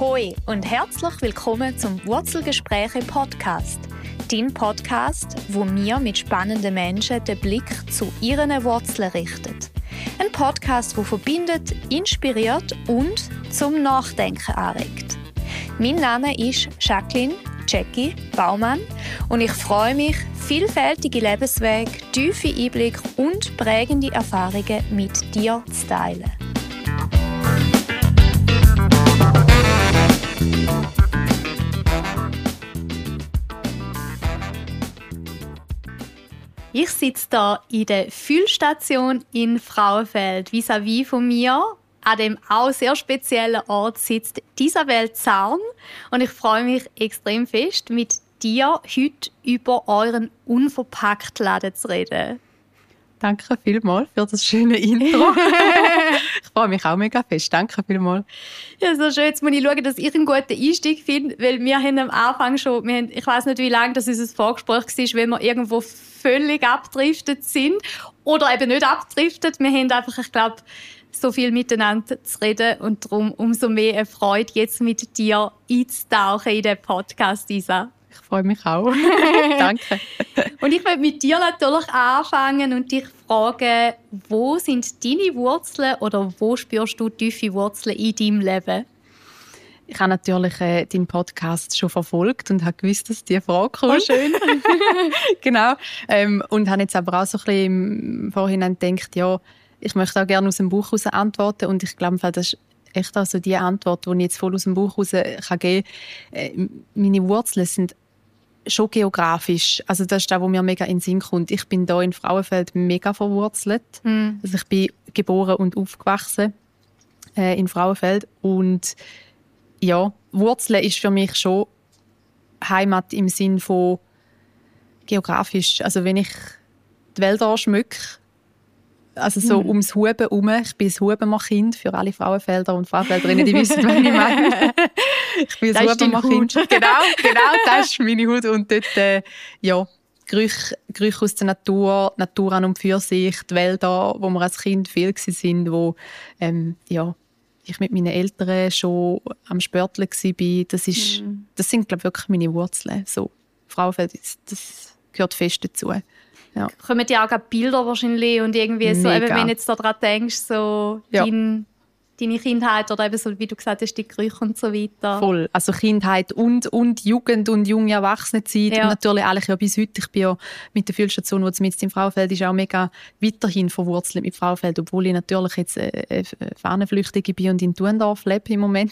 Ahoi und herzlich willkommen zum Wurzelgespräche-Podcast. Dein Podcast, wo wir mit spannenden Menschen den Blick zu ihren Wurzeln richten. Ein Podcast, der verbindet, inspiriert und zum Nachdenken anregt. Mein Name ist Jackie Baumann und ich freue mich, vielfältige Lebenswege, tiefe Einblicke und prägende Erfahrungen mit dir zu teilen. Ich sitze hier in der Füllstation in Frauenfeld. Vis-à-vis von mir, an dem auch sehr speziellen Ort, sitzt Isabel Zarn. Und ich freue mich extrem fest, mit dir heute über euren Unverpackt-Laden zu reden. Danke vielmals für das schöne Intro. Ich freue mich auch mega fest. Danke vielmals. Ja, so schön. Jetzt muss ich schauen, dass ich einen guten Einstieg finde, weil wir haben am Anfang schon, ich weiss nicht, wie lange das unser Vorgespräch war, wenn wir irgendwo völlig abgedriftet sind oder eben nicht abgedriftet. Wir haben einfach, ich glaube, so viel miteinander zu reden und darum umso mehr eine Freude, jetzt mit dir einzutauchen in den Podcast, Isa. Ich freue mich auch. Danke. Und ich möchte mit dir natürlich anfangen und dich fragen, wo sind deine Wurzeln oder wo spürst du tiefe Wurzeln in deinem Leben? Ich habe natürlich deinen Podcast schon verfolgt und habe gewusst, dass diese Frage kommt. Oh, schön. Genau. Und habe jetzt aber auch so ein bisschen im Vorhinein gedacht, ja, ich möchte auch gerne aus dem Buch heraus antworten. Und ich glaube, das ist echt also die Antwort, die ich jetzt voll aus dem Buch heraus geben kann. Meine Wurzeln sind schon geografisch. Also das ist das, was mir mega in den Sinn kommt. Ich bin hier in Frauenfeld mega verwurzelt. Also ich bin geboren und aufgewachsen in Frauenfeld. Und ja, Wurzeln ist für mich schon Heimat im Sinn von geografisch. Also wenn ich die Wälder schmücke, also so ums Huben herum. Ich bin ein Hubemer-Kind für alle Frauenfelder und Frauenfelderinnen, die wissen, was ich meine. Ich bin ein Hubemer-Kind. Genau, das ist meine Haut. Und dort, ja, Gerüche aus der Natur an und für sich, die Wälder, wo wir als Kind viel waren, wo ja, ich mit meinen Eltern schon am Spörteln war. Das sind, glaube ich, wirklich meine Wurzeln. So, Frauenfeld, das gehört fest dazu. Ja. Kommen dir auch Bilder wahrscheinlich und irgendwie so, eben, wenn du jetzt daran denkst, so ja. deine Kindheit oder eben so, wie du gesagt hast, die Gerüche und so weiter. Voll. Also Kindheit und Jugend und junge Erwachsenenzeit. Ja. Und natürlich eigentlich ja bis heute. Ich bin ja mit der Füllstation, die mit im Frauenfeld ist, auch mega weiterhin verwurzelt mit Frauenfeld, obwohl ich natürlich jetzt Fahnenflüchtige bin und in Thuendorf lebe im Moment.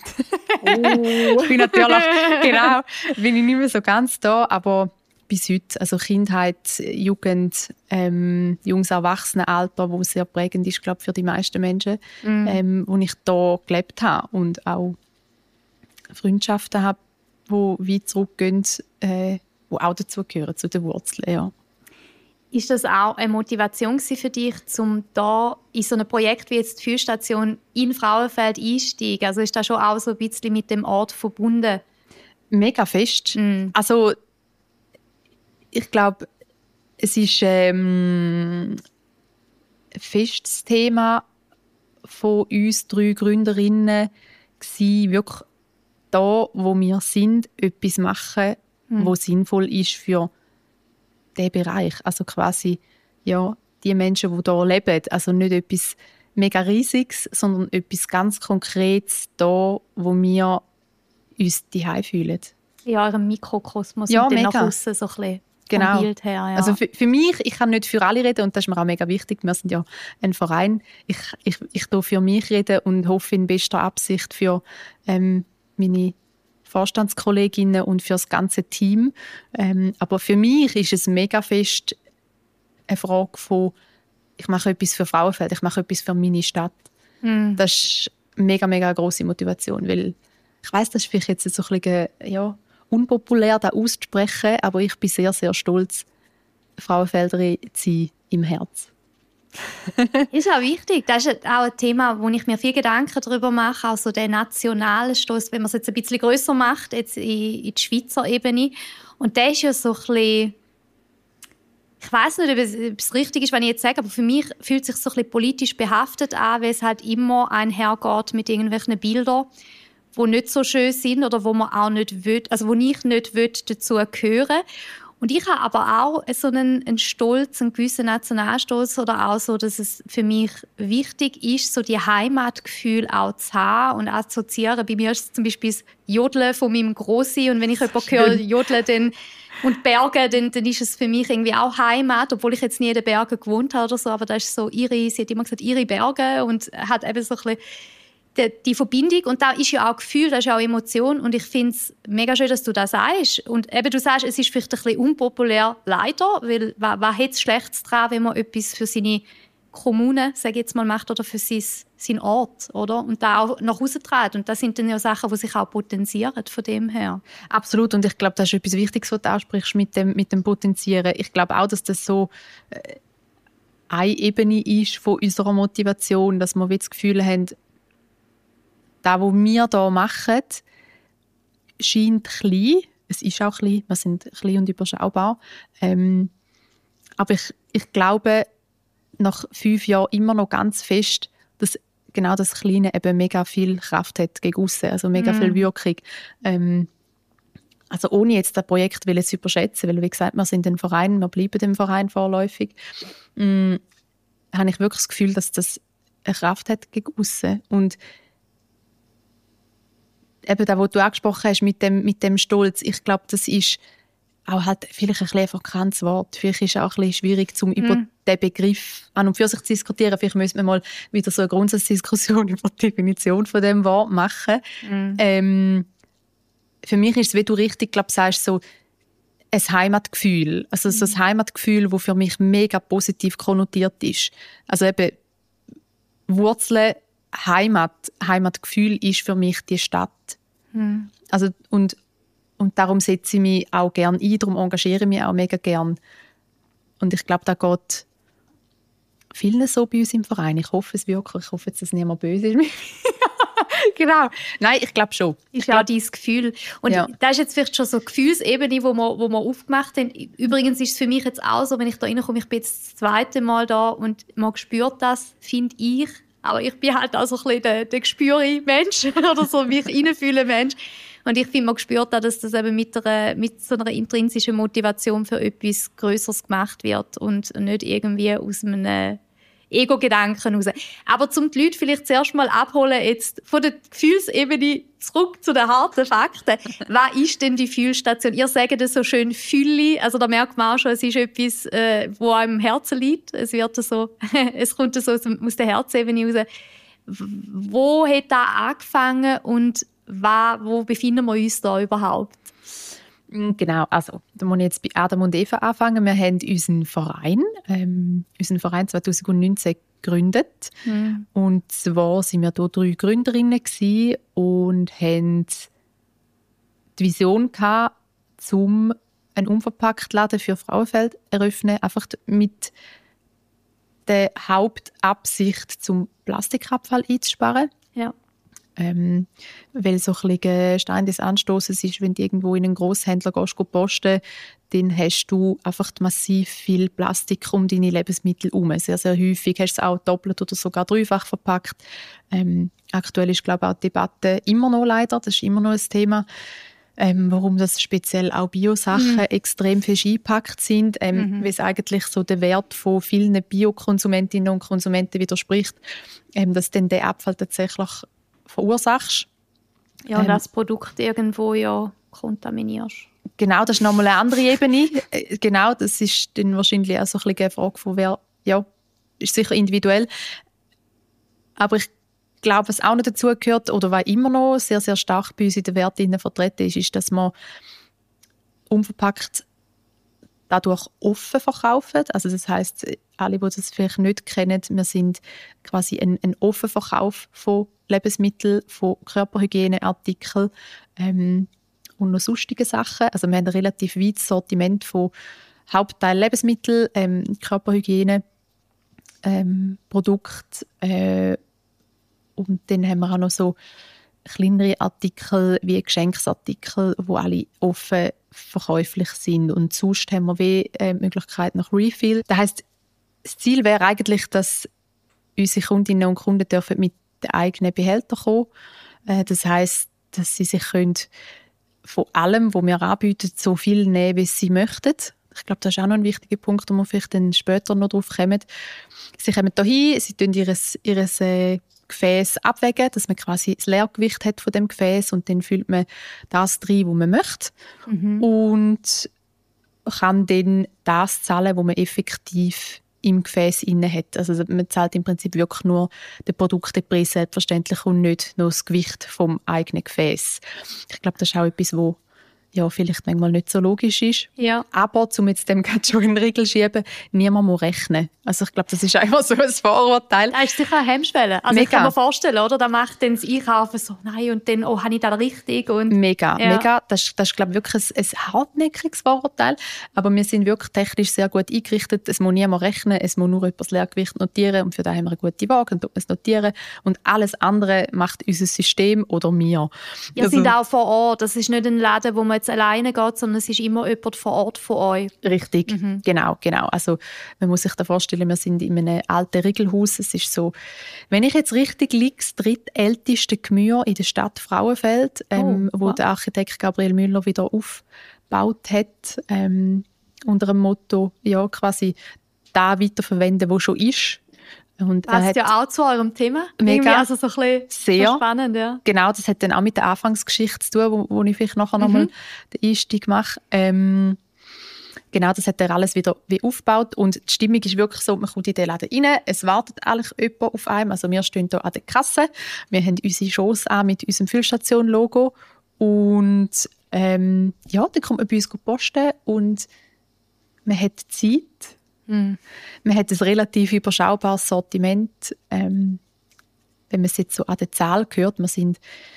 Ich bin natürlich, genau, bin ich nicht mehr so ganz da, aber bis heute, also Kindheit, Jugend, junges Erwachsenenalter, wo sehr prägend ist, glaube ich, für die meisten Menschen, wo ich da gelebt habe und auch Freundschaften habe, die weit zurückgehen, die auch dazugehören, zu den Wurzeln, ja. Ist das auch eine Motivation für dich, um da in so ein Projekt wie jetzt die Füllstation in Frauenfeld einsteigen? Also ist das schon auch so ein bisschen mit dem Ort verbunden? Mega fest. Also ich glaube, es ist ein festes Thema von uns 3 Gründerinnen gewesen, wirklich da, wo wir sind, etwas machen, was sinnvoll ist für diesen Bereich. Also quasi ja, die Menschen, die hier leben. Also nicht etwas mega Riesiges, sondern etwas ganz Konkretes da, wo wir uns zuhause fühlen. Ja, eurem Mikrokosmos ja, und dann mega. nach aussen so ein bisschen. Genau. Bild her, ja. Also für mich, ich kann nicht für alle reden und das ist mir auch mega wichtig. Wir sind ja ein Verein. Ich tue für mich reden und hoffe in bester Absicht für meine Vorstandskolleginnen und für das ganze Team. Aber für mich ist es mega fest eine Frage von, ich mache etwas für Frauenfeld, ich mache etwas für meine Stadt. Das ist mega, mega eine grosse Motivation, weil ich weiss, das ist vielleicht jetzt so ein bisschen, ja, unpopulär, das auszusprechen, aber ich bin sehr, sehr stolz, Frauenfelderin zu sein im Herz. Ist auch wichtig. Das ist auch ein Thema, wo ich mir viel Gedanken darüber mache, auch so der nationale Stoß, wenn man es jetzt ein bisschen grösser macht, jetzt in die Schweizer Ebene. Und der ist ja so ein bisschen, ich weiss nicht, ob es richtig ist, was ich jetzt sage, aber für mich fühlt es sich so ein bisschen politisch behaftet an, weil es halt immer einhergeht mit irgendwelchen Bildern, wo nicht so schön sind oder wo man auch nicht will, also wo ich nicht will, dazu gehören. Und ich habe aber auch so einen Stolz, einen gewissen Nationalstolz oder auch so, dass es für mich wichtig ist, so die Heimatgefühl auch zu haben und assoziieren. Bei mir ist es zum Beispiel das Jodeln von meinem Grossi und wenn ich jemanden höre jodeln und Berge, dann ist es für mich irgendwie auch Heimat, obwohl ich jetzt nie in den Bergen gewohnt habe oder so, aber das ist so sie hat immer gesagt, ihre Berge und hat eben so ein bisschen die Verbindung. Und da ist ja auch Gefühl, das ist ja auch Emotion. Und ich finde es mega schön, dass du das sagst. Und eben, du sagst, es ist vielleicht ein bisschen unpopulär, leider, weil was hat es Schlechtes daran, wenn man etwas für seine Kommune, sage ich jetzt mal, macht oder für seinen Ort, oder? Und da auch nach Hause trägt. Und das sind dann ja Sachen, die sich auch potenzieren von dem her. Absolut. Und ich glaube, das ist etwas Wichtiges, was du ansprichst mit dem Potenzieren. Ich glaube auch, dass das so eine Ebene ist von unserer Motivation, dass wir das Gefühl haben, das, was wir hier machen, scheint klein. Es ist auch klein. Wir sind klein und überschaubar. Aber ich glaube, nach 5 Jahren immer noch ganz fest, dass genau das Kleine eben mega viel Kraft hat gegen aussen, also mega viel Wirkung. Also ohne jetzt das Projekt zu überschätzen, weil wie gesagt, wir sind ein Verein, wir bleiben dem Verein vorläufig, habe ich wirklich das Gefühl, dass das eine Kraft hat gegen aussen. Und eben das, was du angesprochen hast mit dem Stolz, ich glaube, das ist auch halt vielleicht ein bisschen verkanntes Wort. Vielleicht ist es auch ein bisschen schwierig, über den Begriff an und für sich zu diskutieren. Vielleicht müssen wir mal wieder so eine Grundsatzdiskussion über die Definition von dem Wort machen. Für mich ist es, wie du richtig sagst, so ein Heimatgefühl. Also so ein Heimatgefühl, das für mich mega positiv konnotiert ist. Also eben Wurzeln, Heimatgefühl ist für mich die Stadt. Also, und darum setze ich mich auch gerne ein, darum engagiere ich mich auch mega gerne. Und ich glaube, da geht vielen so bei uns im Verein. Ich hoffe es wirklich. Ich hoffe, dass niemand böse ist. Genau. Nein, ich glaube schon. Ist ja auch dein Gefühl. Und das ist jetzt vielleicht schon so eine Gefühlsebene, wo wir aufgemacht haben. Übrigens ist es für mich jetzt auch so, wenn ich da reinkomme, ich bin jetzt das 2. Mal da und man spürt das, finde ich. Aber ich bin halt auch so ein bisschen der Gespüre-Mensch oder so mich reinfühlen Mensch. Und ich finde, man spürt auch, dass das eben mit so einer intrinsischen Motivation für etwas Größeres gemacht wird und nicht irgendwie aus einem Ego-Gedanken raus. Aber zum die Leute vielleicht zuerst mal abholen, jetzt von der Gefühlsebene zurück zu den harten Fakten. Was ist denn die Fühlstation? Ihr sagt das so schön Fülle, also da merkt man auch schon, es ist etwas, wo einem im Herzen liegt. Es kommt so aus der Herzebene raus. Wo hat das angefangen und wo befinden wir uns da überhaupt? Genau, also da muss ich jetzt bei Adam und Eva anfangen. Wir haben unseren Verein 2019 gegründet. Und zwar waren wir hier 3 Gründerinnen und haben die Vision gehabt, um einen Unverpacktladen für Frauenfeld zu eröffnen, einfach mit der Hauptabsicht, zum Plastikabfall einzusparen. Ja. Weil so ein bisschen Stein des Anstoßes ist, wenn du irgendwo in einen Grosshändler gehst, posten, dann hast du einfach massiv viel Plastik um deine Lebensmittel herum. Sehr, sehr häufig hast du es auch doppelt oder sogar dreifach verpackt. Aktuell ist, glaube ich, auch die Debatte immer noch leider, das ist immer noch ein Thema, warum das speziell auch Biosachen extrem fest eingepackt sind, weil es eigentlich so den Wert von vielen Biokonsumentinnen und Konsumenten widerspricht, dass dann der Abfall tatsächlich verursachst. Ja, und das Produkt irgendwo ja kontaminierst. Genau, das ist nochmal eine andere Ebene. Genau, das ist dann wahrscheinlich auch so ein bisschen eine Frage von wer, ja, ist sicher individuell. Aber ich glaube, was auch noch dazu gehört, oder was immer noch sehr, sehr stark bei uns in den Werten vertreten ist, dass man unverpackt dadurch offen verkaufen. Also das heisst, alle, die das vielleicht nicht kennen, wir sind quasi ein Offenverkauf von Lebensmitteln, von Körperhygieneartikeln und noch sonstigen Sachen. Also wir haben ein relativ weites Sortiment von Hauptteil Lebensmittel, Körperhygiene, Produkte und dann haben wir auch noch so kleinere Artikel wie Geschenksartikel, die alle offen verkäuflich sind. Und sonst haben wir die Möglichkeit nach Refill. Das heisst, das Ziel wäre eigentlich, dass unsere Kundinnen und Kunden dürfen mit den eigenen Behältern kommen. Das heisst, dass sie sich können von allem, was wir anbieten, so viel nehmen, wie sie möchten. Ich glaube, das ist auch noch ein wichtiger Punkt, wo wir vielleicht dann später noch drauf kommen. Sie kommen hier hin, sie tun ihr Gefäß abwägen, dass man quasi das Leergewicht hat von dem Gefäß und dann füllt man das rein, was man möchte. Und kann dann das zahlen, was man effektiv im Gefäß inne hat. Also man zahlt im Prinzip wirklich nur den Produktpreis selbstverständlich und nicht nur das Gewicht vom eigenen Gefäß. Ich glaube, das ist auch etwas, wo ja, vielleicht manchmal nicht so logisch ist. Ja. Aber, um jetzt dem gerade schon in den Riegel zu schieben, niemand muss rechnen. Also ich glaube, das ist einfach so ein Vorurteil. Das ist sicher eine Hemmschwelle. Also Mega. Ich kann mir vorstellen, oder? Da macht dann das Einkaufen so, nein, und dann, oh, habe ich das richtig? Und, mega. Das ist glaube ich, wirklich ein hartnäckiges Vorurteil. Aber wir sind wirklich technisch sehr gut eingerichtet. Es muss niemand rechnen, es muss nur jemand das Leergewicht notieren. Und für das haben wir eine gute Waage und tut man es notieren. Und alles andere macht unser System oder wir. Ihr seid auch vor Ort. Das ist nicht ein Laden, wo man jetzt alleine geht, sondern es ist immer jemand vor Ort von euch. Richtig, genau. Also man muss sich da vorstellen, wir sind in einem alten Riegelhaus. Es ist so, wenn ich jetzt richtig liege, das drittälteste Gemüse in der Stadt Frauenfeld, wo der Architekt Gabriel Müller wieder aufgebaut hat, unter dem Motto, ja, quasi da weiterverwenden, wo schon ist. Und passt ja auch zu eurem Thema. Mega. Also so ein bisschen sehr spannend, ja. Genau, das hat dann auch mit der Anfangsgeschichte zu tun, wo ich vielleicht nachher nochmal den Einstieg mache. Genau, das hat er alles wieder wie aufgebaut. Und die Stimmung ist wirklich so, man kommt in den Laden rein, es wartet eigentlich jemand auf einem. Also wir stehen hier an der Kasse, wir haben unsere Shows an mit unserem Füllstation-Logo. Und ja, dann kommt man bei uns posten und man hat Zeit. Man hat ein relativ überschaubares Sortiment. Wenn man es jetzt so an der Zahl hört, wir sind,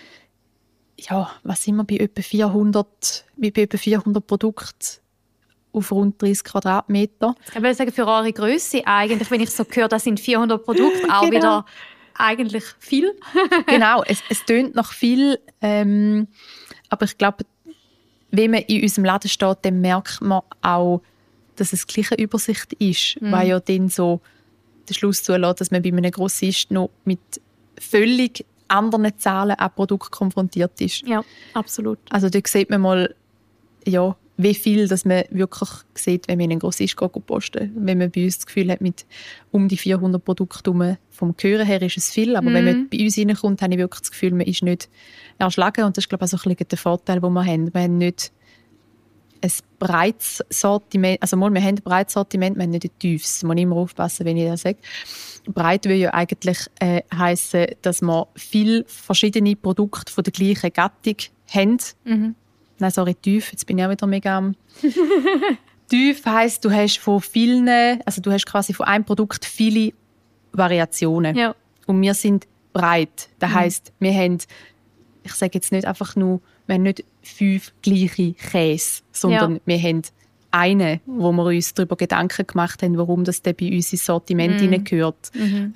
ja, was sind wir, bei etwa 400 Produkten auf rund 30 Quadratmeter. Ich kann sagen, für eure Grösse eigentlich, wenn ich so höre, das sind 400 Produkte, auch wieder eigentlich viel. Genau, es tönt noch viel, aber ich glaube, wenn man in unserem Laden steht, dann merkt man auch, dass es gleich eine Übersicht ist, weil ja dann so den Schluss zulässt, dass man bei einem Grossist noch mit völlig anderen Zahlen an Produkten konfrontiert ist. Ja, absolut. Also da sieht man mal, ja, wie viel dass man wirklich sieht, wenn man in einen Grossist posten. Wenn man bei uns das Gefühl hat, mit um die 400 Produkten vom Hören her ist es viel, aber wenn man bei uns reinkommt, habe ich wirklich das Gefühl, man ist nicht erschlagen und das ist, glaube ich, auch so ein bisschen der Vorteil, den wir haben. Wir haben nicht ein breites Sortiment, also wir haben ein breites Sortiment, wir haben nicht ein tiefes. Ich muss immer aufpassen, wenn ich das sage. Breit will ja eigentlich heissen, dass wir viele verschiedene Produkte von der gleichen Gattung haben. Nein, sorry, tief, jetzt bin ich auch wieder mega am... Tief heisst, du hast von vielen, also du hast quasi von einem Produkt viele Variationen. Ja. Und wir sind breit. Das heisst, wir haben, ich sage jetzt nicht einfach nur, wir haben nicht 5 gleiche Käse, sondern wir haben einen, wo wir uns darüber Gedanken gemacht haben, warum das bei uns ins Sortiment hineingehört.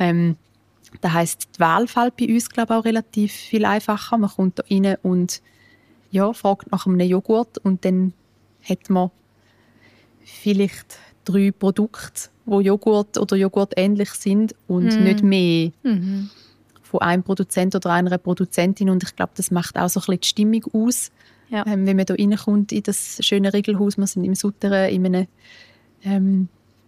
Das heisst, die Wahl fällt bei uns, glaube ich, auch relativ viel einfacher. Man kommt da rein und ja, fragt nach einem Joghurt und dann hat man vielleicht 3 Produkte, die Joghurt oder Joghurt ähnlich sind und nicht mehr von einem Produzent oder einer Produzentin. Und ich glaube, das macht auch so ein bisschen die Stimmung aus. Ja. Wenn man da reinkommt in das schöne Riegelhaus, wir sind im Souterrain in einem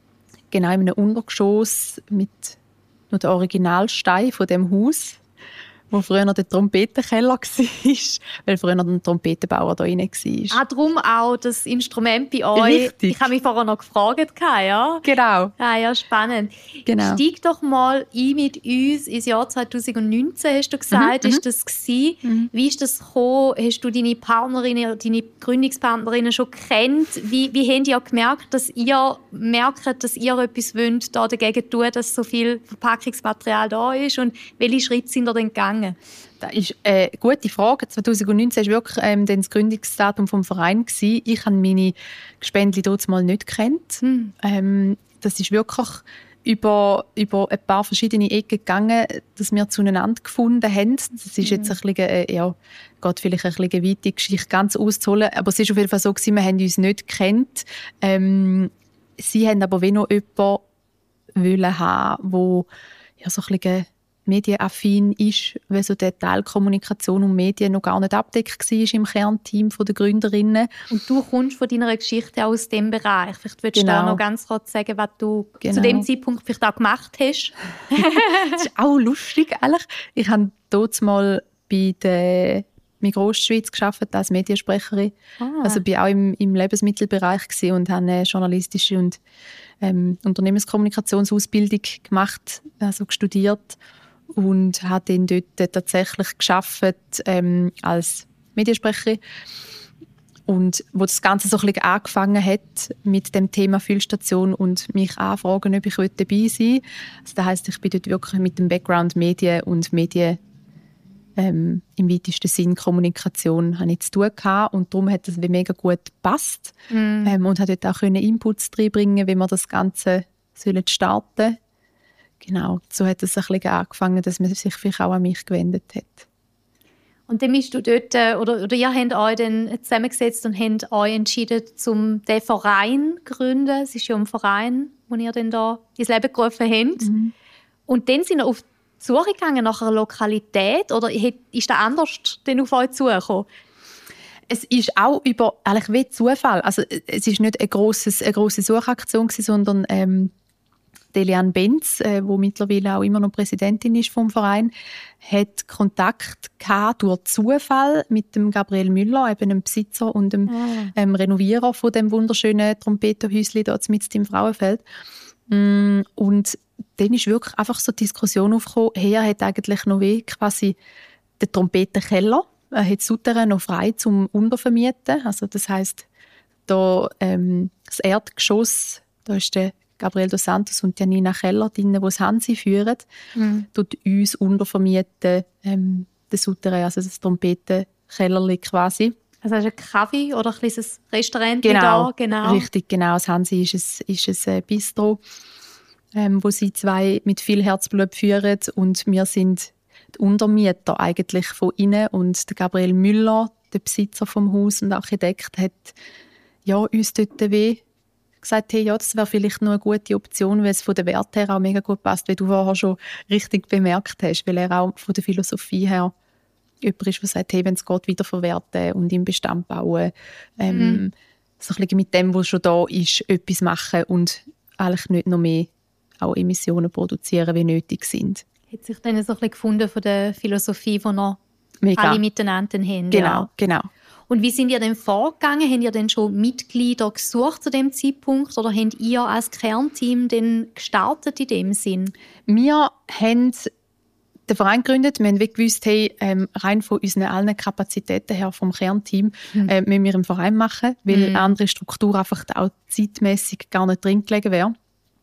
Untergeschoss mit noch dem Originalstein von dem Haus, wo früher der Trompetenkeller war, weil früher ein Trompetenbauer da rein war. Darum auch das Instrument bei euch. Richtig. Ich habe mich vorher noch gefragt, ja? Genau. Ja, spannend. Genau. Steig doch mal ein mit uns ins Jahr 2019, hast du gesagt, ist das gewesen. Wie ist das gekommen? Hast du deine Partnerinnen, deine Gründungspartnerinnen schon gekannt? Wie habt ihr gemerkt, dass ihr etwas wollt, da dagegen tun, dass so viel Verpackungsmaterial da ist? Und welche Schritte sind ihr denn gegangen? Das ist eine gute Frage. 2019 war wirklich das Gründungsdatum des Vereins. Ich habe meine Gespendli damals mal nicht gekannt. Das ist wirklich über ein paar verschiedene Ecken gegangen, dass wir zueinander gefunden haben. Das ist jetzt ein bisschen, geht vielleicht ein bisschen weit, die Geschichte ganz auszuholen. Aber es ist auf jeden Fall so gewesen, wir haben uns nicht gekannt. Sie haben aber noch jemanden wollen haben, der so ein bisschen medienaffin ist, weil so der Teil Kommunikation und Medien noch gar nicht abdeckt war im Kernteam der Gründerinnen. Und du kommst von deiner Geschichte aus dem Bereich. Vielleicht würdest du da noch ganz kurz sagen, was du zu dem Zeitpunkt vielleicht auch gemacht hast. Das ist auch lustig, eigentlich. Ich habe dort mal bei der Migros Schweiz gearbeitet als Mediensprecherin. Also bin auch im Lebensmittelbereich gewesen und habe eine journalistische und Unternehmenskommunikationsausbildung gemacht, also studiert und habe dann dort tatsächlich gearbeitet als Mediensprecherin. Und wo das Ganze so ein bisschen angefangen hat mit dem Thema Füllstation und mich anfragen, ob ich dabei sein will. Also das heisst, ich bin dort wirklich mit dem Background Medien und Medien im weitesten Sinn Kommunikation habe ich zu tun gehabt. Und darum hat das mega gut gepasst. Und hat dort auch Inputs reinbringen, wie wir das Ganze starten sollen. Genau, so hat es ein bisschen angefangen, dass man sich vielleicht auch an mich gewendet hat. Und dann bist du dort, oder ihr habt euch dann zusammengesetzt und habt euch entschieden, den Verein zu gründen. Es ist ja ein Verein, den ihr dann da ins Leben gerufen habt. Und dann sind ihr auf die Suche gegangen nach einer Lokalität, oder ist das anders denn auf euch zugekommen? Es ist auch eigentlich wie Zufall. Also es ist nicht eine grosse Suchaktion gewesen, sondern Eliane Benz, die mittlerweile auch immer noch Präsidentin ist vom Verein, hat Kontakt gehabt durch Zufall mit dem Gabriel Müller, eben dem Besitzer und dem Renovierer von dem wunderschönen Trompeterhäuschen dort mitten im Frauenfeld. Und dann ist wirklich einfach so die Diskussion aufgekommen, er hat eigentlich noch quasi den Trompetenkeller, er hat das Souterrain noch frei zum Untervermieten. Also das heisst, da das Erdgeschoss, da ist der Gabriel dos Santos und Janina Keller drin, die das Hansi führen, dort uns untervermieten, den Souterrain, also das Trompetenkellerli quasi. Also hast du einen Kaffee oder ein kleines Restaurant genau, da? Genau, richtig, genau. Das Hansi ist ein Bistro, wo sie zwei mit viel Herzblut führen, und wir sind die Untermieter eigentlich von innen, und der Gabriel Müller, der Besitzer vom Haus und Architekt, hat uns dort gesagt, hey, das wäre vielleicht noch eine gute Option, weil es von der Wert her auch mega gut passt, wie du vorher schon richtig bemerkt hast, weil er auch von der Philosophie her jemand ist, der sagt, hey, wenn es geht, wiederverwerten und im Bestand bauen, so ein bisschen mit dem, was schon da ist, etwas machen und eigentlich nicht noch mehr auch Emissionen produzieren, wie nötig sind. Hat sich dann so ein bisschen gefunden von der Philosophie, die noch mega alle miteinander haben. Genau. Und wie sind ihr denn vorgegangen? Habt ihr denn schon Mitglieder gesucht zu dem Zeitpunkt, oder habt ihr als Kernteam denn gestartet in dem Sinn? Wir haben den Verein gegründet. Wir haben gewusst, hey, rein von unseren allen Kapazitäten her vom Kernteam müssen wir im Verein machen, weil eine andere Struktur einfach auch zeitmässig gar nicht drin gelegen wäre.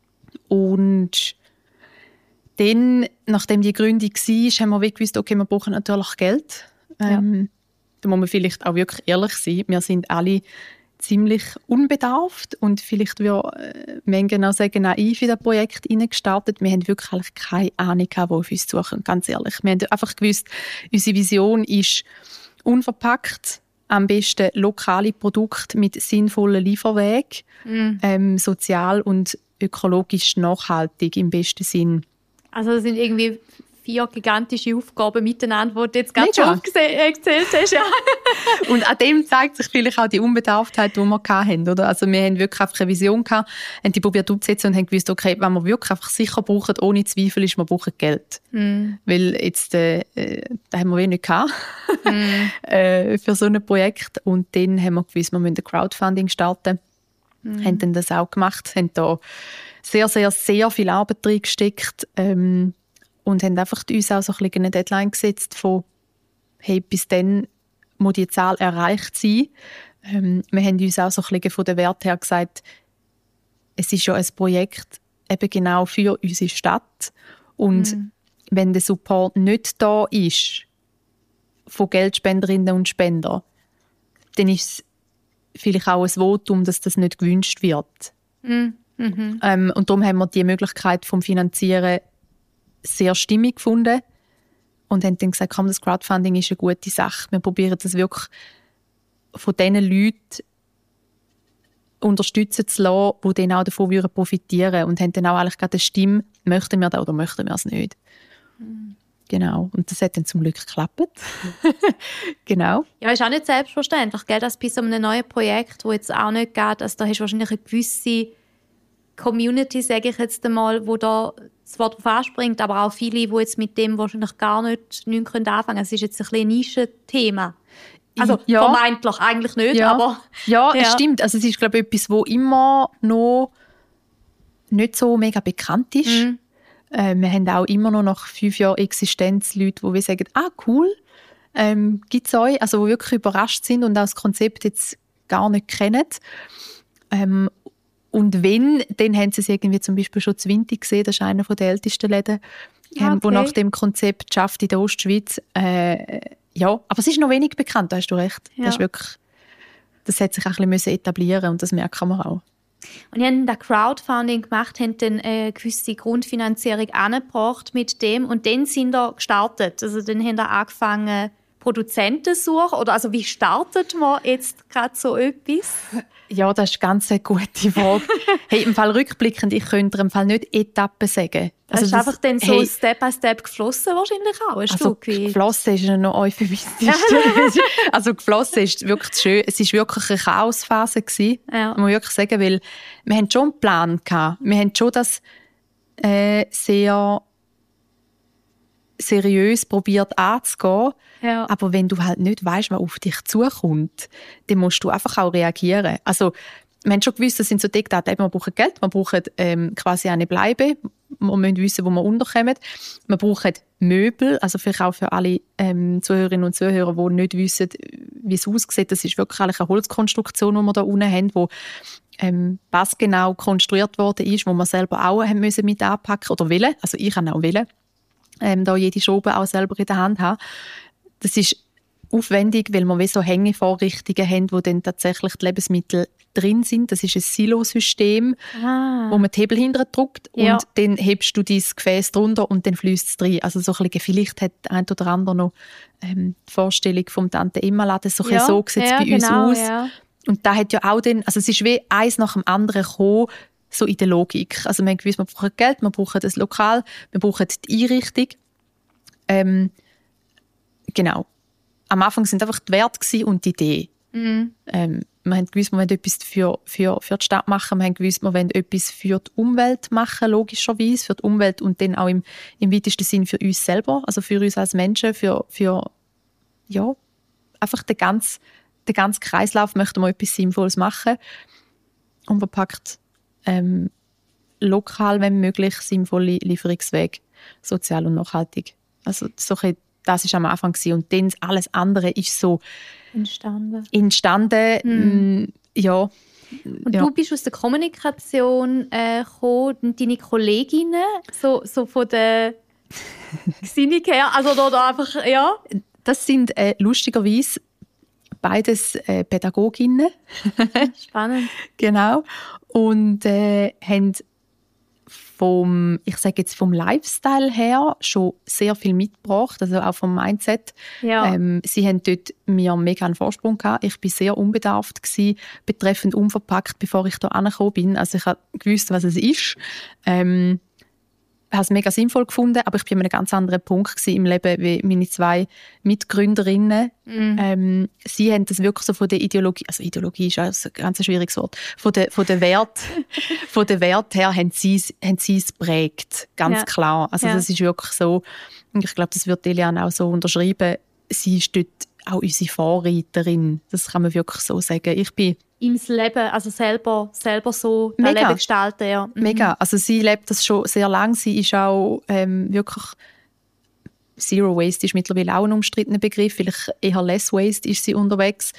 Und dann, nachdem die Gründung war, haben wir gewusst, okay, wir brauchen natürlich Geld. Da muss man vielleicht auch wirklich ehrlich sein. Wir sind alle ziemlich unbedarft und vielleicht würde manche auch sagen, naiv in das Projekt hineingestartet. Wir haben wirklich keine Ahnung, wo auf uns suchen, ganz ehrlich. Wir haben einfach gewusst, unsere Vision ist unverpackt, am besten lokale Produkte mit sinnvollen Lieferwegen, sozial und ökologisch nachhaltig im besten Sinn. Also das sind irgendwie 4 gigantische Aufgaben miteinander, die du jetzt gerade schon aufgezählt hast. Ja. Und an dem zeigt sich vielleicht auch die Unbedarftheit, die wir hatten. Oder? Also wir haben wirklich einfach eine Vision gehabt, haben die probiert umzusetzen und haben gewusst, okay, wenn wir wirklich einfach sicher brauchen, ohne Zweifel, ist, wir brauchen Geld. Weil jetzt, da haben wir wenig gehabt für so ein Projekt. Und dann haben wir gewusst, wir müssen ein Crowdfunding starten. Haben dann das auch gemacht, haben da sehr, sehr, sehr viel Arbeit drin gesteckt, und haben einfach uns auch so ein bisschen eine Deadline gesetzt von, hey, bis dann muss die Zahl erreicht sein. Wir haben uns auch so ein bisschen von der Wert her gesagt, es ist ja ein Projekt eben genau für unsere Stadt. Und wenn der Support nicht da ist, von Geldspenderinnen und Spendern, dann ist es vielleicht auch ein Votum, dass das nicht gewünscht wird. Und darum haben wir die Möglichkeit vom Finanzieren sehr stimmig gefunden und haben dann gesagt, komm, das Crowdfunding ist eine gute Sache. Wir probieren das wirklich von den Leuten unterstützen zu lassen, die dann auch davon profitieren würden, und haben dann auch eigentlich gerade eine Stimme, möchten wir das oder möchten wir es nicht. Genau. Und das hat dann zum Glück geklappt. Genau. Ja, ist auch nicht selbstverständlich, gell, dass bei so einem neuen Projekt, wo jetzt auch nicht geht, also da hast du wahrscheinlich eine gewisse Community, sage ich jetzt einmal, wo da zwar drauf anspringt, aber auch viele, die jetzt mit dem wahrscheinlich gar nichts anfangen können. Es ist jetzt ein bisschen ein Nischenthema. Also vermeintlich eigentlich nicht, aber... Ja, es stimmt. Also es ist, glaube ich, etwas, wo immer noch nicht so mega bekannt ist. Wir haben auch immer noch nach 5 Jahren Existenz Leute, die sagen, cool, gibt es euch, also die wirklich überrascht sind und auch das Konzept jetzt gar nicht kennen. Und wenn, dann haben sie es irgendwie zum Beispiel schon zu Winti gesehen, das ist einer der ältesten Läden, der nach dem Konzept schafft in der Ostschweiz. Ja, aber es ist noch wenig bekannt, da hast du recht. Ja. Das hat sich auch ein bisschen etablieren und das merken wir auch. Und ihr habt da Crowdfunding gemacht, habt dann eine gewisse Grundfinanzierung angebracht mit dem und dann sind ihr gestartet. Also dann habt ihr angefangen, Produzenten zu suchen? Oder also wie startet man jetzt gerade so etwas? Ja, das ist ganz eine gute Frage. Hey, im Fall rückblickend, ich könnte im Fall nicht Etappen sagen. Also das ist einfach dann so Step by Step geflossen wahrscheinlich auch ein Stück weit. Geflossen ist noch euphemistisch. Also geflossen ist wirklich schön. Es war wirklich eine Chaosphase gewesen, muss man wirklich sagen, weil wir hatten schon einen Plan gehabt. Wir haben schon das sehr seriös probiert anzugehen. Ja. Aber wenn du halt nicht weißt, was auf dich zukommt, dann musst du einfach auch reagieren. Also, wir haben schon gewusst, das sind so Diktate, wir brauchen Geld, wir brauchen quasi eine Bleibe, wir müssen wissen, wo wir unterkommen. Wir brauchen Möbel, also vielleicht auch für alle Zuhörerinnen und Zuhörer, die nicht wissen, wie es aussieht. Das ist wirklich eine Holzkonstruktion, die wir da unten haben, die passgenau konstruiert worden ist, wo wir selber auch haben müssen mit anpacken oder wollen. Also ich kann auch wollen. Da jede Schraube auch selber in der Hand haben. Das ist aufwendig, weil wir wie so Hängevorrichtungen haben, wo dann tatsächlich die Lebensmittel drin sind. Das ist ein Silosystem, wo man die Hebel hinten drückt und dann hebst du dein Gefäß drunter und dann fließt es rein. Also so ein bisschen, vielleicht hat ein oder andere noch die Vorstellung vom Tante Emma-Laden, so sieht es bei uns aus. Ja. Und da hat ja auch dann, also es ist wie eins nach dem anderen gekommen, so in der Logik. Also wir haben gewusst, wir brauchen Geld, wir brauchen das Lokal, wir brauchen die Einrichtung. Genau. Am Anfang sind einfach die Werte und die Idee. Wir haben gewusst, wir wollen etwas für die Stadt machen. Wir haben gewusst, wir wollen etwas für die Umwelt machen, logischerweise. Für die Umwelt und dann auch im weitesten Sinn für uns selber, also für uns als Menschen, für einfach den ganzen Kreislauf möchten wir etwas Sinnvolles machen. Unverpackt, lokal, wenn möglich, sinnvolle Lieferungswege, sozial und nachhaltig. Also das war am Anfang gewesen. Und dann alles andere ist so entstanden. Ja. Und du bist aus der Kommunikation gekommen, und deine Kolleginnen, so von der Gesinnung her, also da einfach, ja? Das sind lustigerweise beides Pädagoginnen. Spannend. Genau. Und haben vom Lifestyle her schon sehr viel mitgebracht, also auch vom Mindset. Ja. Sie haben dort mir mega einen Vorsprung gehabt. Ich war sehr unbedarft gewesen, betreffend unverpackt, bevor ich hier angekommen bin. Also ich habe gewusst, was es ist. Ich habe es mega sinnvoll gefunden, aber ich war an einem ganz anderen Punkt im Leben wie meine 2 Mitgründerinnen. Sie haben das wirklich so von der Ideologie, also Ideologie ist ein ganz schwieriges Wort, von der Wert her haben sie es geprägt, ganz klar. Also das ist wirklich so, und ich glaube, das wird Eliane auch so unterschreiben, sie ist dort auch unsere Vorreiterin, das kann man wirklich so sagen. Ich bin ins Leben, also selber so das Leben gestalten. Ja. Mega. Also sie lebt das schon sehr lange. Sie ist auch wirklich Zero Waste ist mittlerweile auch ein umstrittener Begriff. Vielleicht eher Less Waste ist sie unterwegs.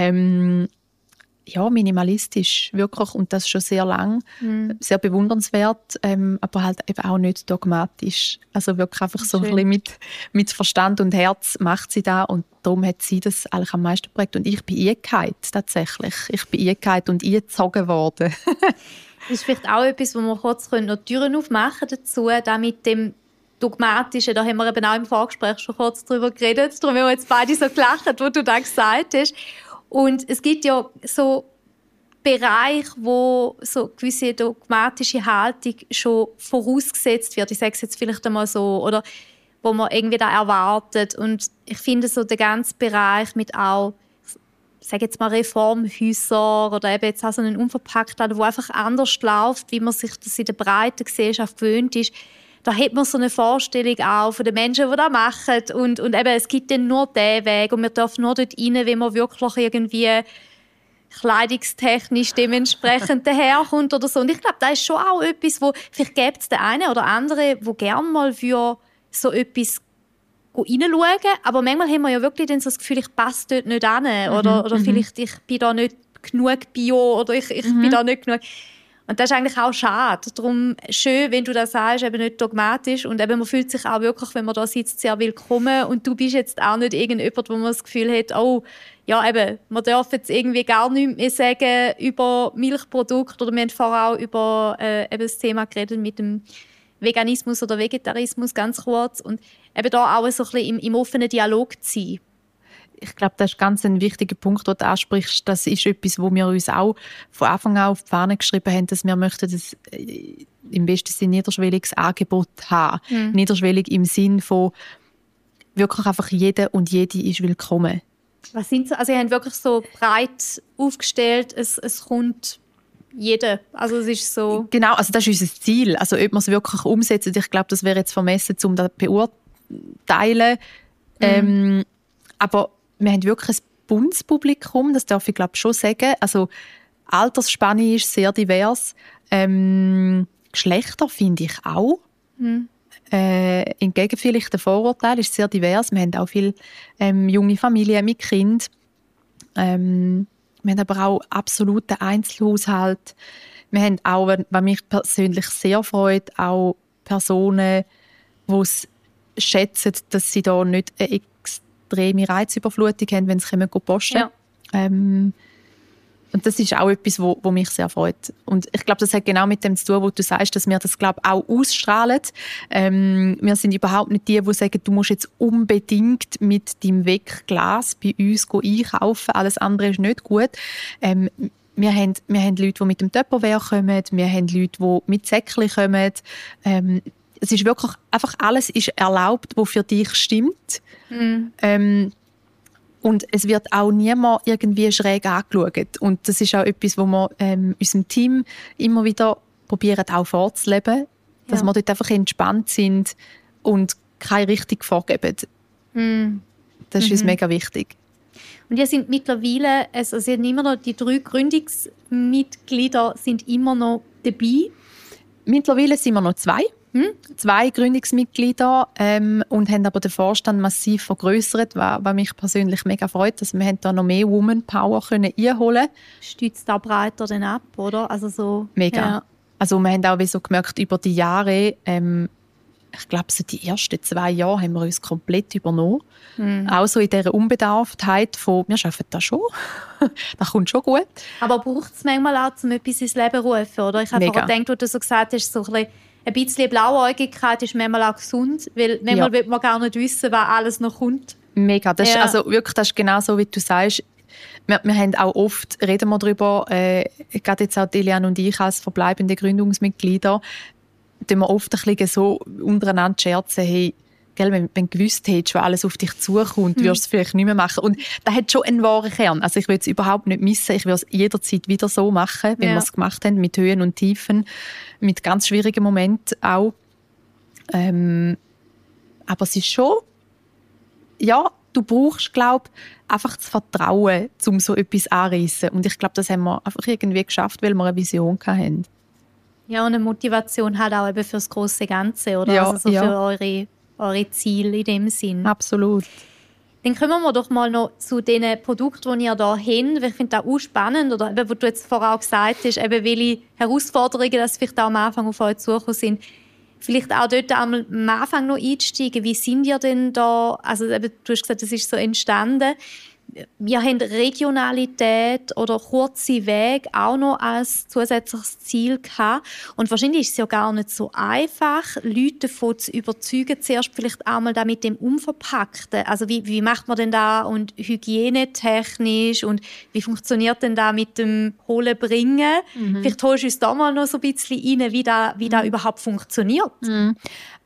Minimalistisch wirklich und das schon sehr lang. Sehr bewundernswert, aber halt eben auch nicht dogmatisch. Also wirklich einfach so ein bisschen mit Verstand und Herz macht sie da und darum hat sie das eigentlich am meisten geprägt. Und ich bin eingehalten, tatsächlich. Ich bin eingehalten und eingezogen worden. Das ist vielleicht auch etwas, wo wir kurz noch Türen aufmachen dazu, da mit dem Dogmatischen, da haben wir eben auch im Vorgespräch schon kurz drüber geredet, darum haben wir jetzt beide so gelacht, wo du da gesagt hast. Und es gibt ja so Bereiche, wo so gewisse dogmatische Haltung schon vorausgesetzt wird. Ich sage es jetzt vielleicht einmal so. Oder wo man irgendwie da erwartet. Und ich finde so der ganze Bereich mit auch, ich sage jetzt mal Reformhäuser oder eben jetzt auch so einen Unverpacktladen, wo einfach anders läuft, wie man sich das in der breiten Gesellschaft gewöhnt ist. Da hat man so eine Vorstellung auch von den Menschen, die das machen. Und eben, es gibt dann nur diesen Weg und wir dürfen nur dort rein, wenn man wirklich irgendwie kleidungstechnisch dementsprechend daherkommt oder so. Und ich glaube, das ist schon auch etwas, wo vielleicht gibt es den einen oder anderen, der gerne mal für so etwas reinschauen. Aber manchmal haben wir ja wirklich dann so das Gefühl, ich passe dort nicht hin. Oder vielleicht ich bin da nicht genug Bio oder ich bin da nicht genug. Und das ist eigentlich auch schade. Darum schön, wenn du das sagst, eben nicht dogmatisch. Und eben, man fühlt sich auch wirklich, wenn man da sitzt, sehr willkommen. Und du bist jetzt auch nicht irgendjemand, wo man das Gefühl hat, oh, ja eben, man darf jetzt irgendwie gar nichts mehr sagen über Milchprodukte. Oder wir haben vorher auch über eben das Thema geredet mit dem Veganismus oder Vegetarismus, ganz kurz. Und eben da auch so ein bisschen im offenen Dialog zu sein. Ich glaube, das ist ganz ein wichtiger Punkt, den du ansprichst. Das ist etwas, wo wir uns auch von Anfang an auf die Fahne geschrieben haben, dass wir möchten das im besten Sinne niederschwelliges Angebot haben. Niederschwellig im Sinn von wirklich einfach jeder und jede ist willkommen. Was sind so? Also ihr habt wirklich so breit aufgestellt, es kommt jeder. Also es ist so... Genau, also das ist unser Ziel. Also ob wir es wirklich umsetzen, ich glaube, das wäre jetzt vermessen, um das zu beurteilen. Aber wir haben wirklich ein buntes Publikum, das darf ich glaube schon sagen. Also Altersspanne ist sehr divers. Geschlechter finde ich auch. Entgegen vielleicht der Vorurteil ist sehr divers. Wir haben auch viele junge Familien mit Kind. Wir haben aber auch absoluten Einzelhaushalt. Wir haben auch, was mich persönlich sehr freut, auch Personen, die es schätzen, dass sie da nicht eine extreme Reizüberflutung haben, wenn sie posten Ja. Und das ist auch etwas, wo mich sehr freut. Und ich glaube, das hat genau mit dem zu tun, was du sagst, dass wir das, glaube ich, auch ausstrahlen. Wir sind überhaupt nicht die sagen, du musst jetzt unbedingt mit deinem Wegglas bei uns einkaufen, alles andere ist nicht gut. Wir haben Leute, die mit dem Tupperware kommen, wir haben Leute, die mit Säckchen kommen. Es ist wirklich einfach alles ist erlaubt, was für dich stimmt. Und es wird auch niemand irgendwie schräg angeschaut. Und das ist auch etwas, wo wir unserem Team immer wieder probieren, auch vorzuleben. Dass wir dort einfach entspannt sind und keine Richtung vorgeben. Das ist uns mega wichtig. Und ihr sind mittlerweile, also sind immer noch die 3 Gründungsmitglieder sind immer noch dabei? Mittlerweile sind wir noch 2. 2 Gründungsmitglieder und haben aber den Vorstand massiv vergrößert, was mich persönlich mega freut, dass wir da noch mehr Woman-Power einholen können. Stützt da breiter dann ab, oder? Also so, mega. Ja. Also wir haben auch wie so gemerkt, über die Jahre, ich glaube, so die ersten 2 Jahre haben wir uns komplett übernommen. Auch so in dieser Unbedarftheit von, wir schaffen das schon. Das kommt schon gut. Aber braucht es manchmal auch, um etwas ins Leben zu rufen, oder? Ich habe vorhin gedacht, wo du so gesagt hast, so ein bisschen Blauäugigkeit ist manchmal auch gesund, weil manchmal will man gar nicht wissen, was alles noch kommt. Mega, das ist, also wirklich, das ist genau so, wie du sagst. Wir haben auch oft, reden wir darüber, gerade jetzt auch Delian und ich als verbleibende Gründungsmitglieder, tun wir oft ein bisschen so untereinander scherzen, hey, gell, wenn du gewusst hättest, was alles auf dich zukommt, würdest du es vielleicht nicht mehr machen. Und das hat schon einen wahren Kern. Also ich würde es überhaupt nicht missen. Ich würde es jederzeit wieder so machen, wenn wir es gemacht haben, mit Höhen und Tiefen, mit ganz schwierigen Momenten auch. Aber es ist schon, ja, du brauchst, glaube ich, einfach das Vertrauen, um so etwas anzureissen. Und ich glaube, das haben wir einfach irgendwie geschafft, weil wir eine Vision hatten. Ja, und eine Motivation hat auch eben für das grosse Ganze, oder? Ja, also so für eure Ziele in dem Sinn. Absolut. Dann kommen wir doch mal noch zu den Produkten, die ihr hier habt. Ich finde das auch spannend, oder eben, was du jetzt vorher auch gesagt hast, eben welche Herausforderungen das vielleicht auch am Anfang auf euch zugekommen sind. Vielleicht auch dort einmal am Anfang noch einsteigen. Wie sind ihr denn da? Also eben, du hast gesagt, das ist so entstanden. Wir haben Regionalität oder kurze Wege auch noch als zusätzliches Ziel gehabt. Und wahrscheinlich ist es ja gar nicht so einfach, Leute davon zu überzeugen, zuerst vielleicht einmal da mit dem Unverpackten. Also wie macht man denn da und hygienetechnisch und wie funktioniert denn da mit dem Holen bringen? Vielleicht holst du uns da mal noch so ein bisschen rein, wie da überhaupt funktioniert.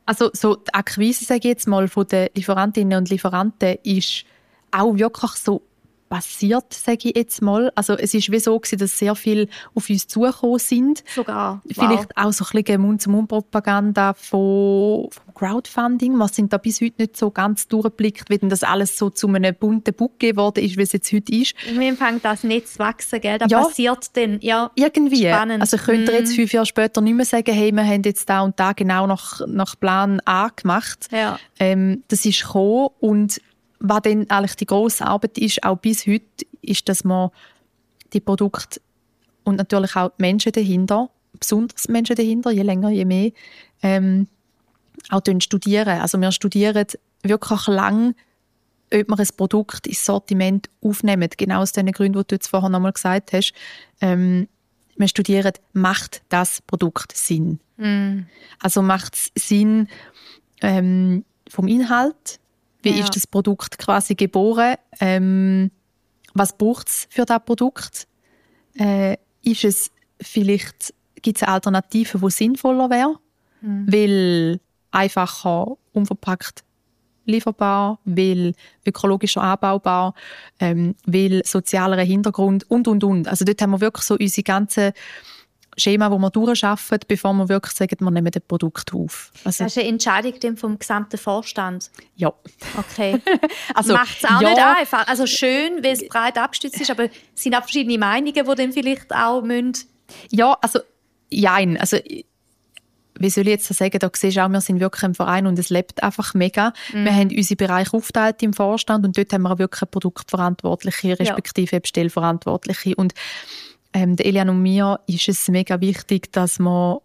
Also so die Akquise, sage ich jetzt mal, von den Lieferantinnen und Lieferanten ist auch wirklich so passiert, sage ich jetzt mal. Also es ist wie so gewesen, dass sehr viel auf uns zugekommen sind. Sogar. Vielleicht auch so ein bisschen Mund-zu-Mund-Propaganda vom Crowdfunding. Wir sind da bis heute nicht so ganz durchgeblickt, wie denn das alles so zu einem bunten Buch geworden ist, wie es jetzt heute ist. Irgendwie fängt das nicht zu wachsen, gell? Das passiert dann. Ja, irgendwie. spannend. Also ich könnte jetzt 5 Jahre später nicht mehr sagen, hey, wir haben jetzt da und da genau nach Plan A gemacht. Ja. Das ist gekommen und was dann eigentlich die grosse Arbeit ist, auch bis heute, ist, dass man die Produkte und natürlich auch die Menschen dahinter, besonders die Menschen dahinter, je länger, je mehr, auch studieren. Also wir studieren wirklich lang, ob man ein Produkt ins Sortiment aufnehmen. Genau aus den Gründen, die du jetzt vorher noch mal gesagt hast. Wir studieren, macht das Produkt Sinn? Also macht es Sinn vom Inhalt? Wie ist das Produkt quasi geboren? Was braucht es für das Produkt? Ist es vielleicht, gibt es eine Alternative, die sinnvoller wäre? Weil einfacher, unverpackt lieferbar, weil ökologischer anbaubar, weil sozialer Hintergrund und. Also dort haben wir wirklich so unsere ganzen Schema, wo wir durcharbeiten, bevor wir wirklich sagen, wir nehmen das Produkt auf. Also, das ist eine Entscheidung vom gesamten Vorstand? Ja. Okay. Also, macht es auch nicht einfach. Also schön, weil es breit abgestützt ist, aber es sind auch verschiedene Meinungen, die dann vielleicht auch müssen. Ja, also jein. Also, wie soll ich jetzt sagen, da siehst du auch, wir sind wirklich ein Verein und es lebt einfach mega. Wir haben unsere Bereiche aufgeteilt im Vorstand und dort haben wir auch wirklich eine Produktverantwortliche, respektive Bestellverantwortliche. Und der Elian und mir ist es mega wichtig, dass wir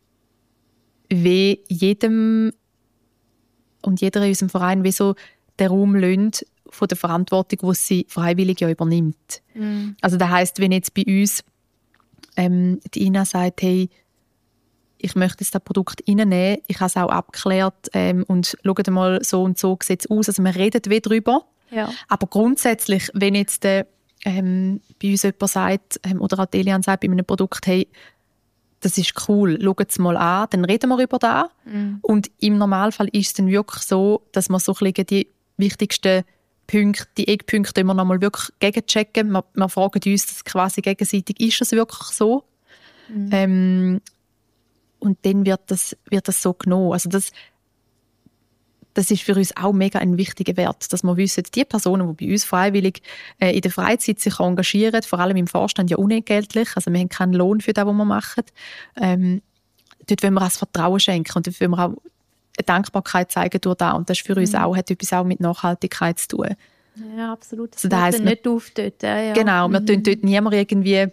wie jedem und jeder in unserem Verein wie so den Raum lassen von der Verantwortung, die sie freiwillig ja übernimmt. Also das heisst, wenn jetzt bei uns die Ina sagt, hey, ich möchte jetzt das Produkt reinnehmen, ich habe es auch abgeklärt und schaut mal, so und so sieht es aus. Also wir reden wie drüber. Ja. Aber grundsätzlich, wenn jetzt bei uns jemand sagt, oder auch Elian sagt bei einem Produkt, hey, das ist cool, schaut es mal an, dann reden wir über das. Und im Normalfall ist es dann wirklich so, dass wir so ein bisschen die wichtigsten Punkte, die Eckpunkte immer noch mal wirklich gegenchecken. Wir fragen uns das quasi gegenseitig, ist es wirklich so? Und dann wird das so genommen. Also das ist für uns auch mega ein wichtiger Wert, dass wir wissen, die Personen, die bei uns freiwillig in der Freizeit sich engagieren, vor allem im Vorstand ja unentgeltlich, also wir haben keinen Lohn für das, was wir machen, dort wollen wir auch das Vertrauen schenken und dort wollen wir auch eine Dankbarkeit zeigen durch das. Und das ist für uns auch, hat etwas auch mit Nachhaltigkeit zu tun. Ja, absolut. Also das heisst, nicht auf dort. Ja. Genau, wir tun dort niemand irgendwie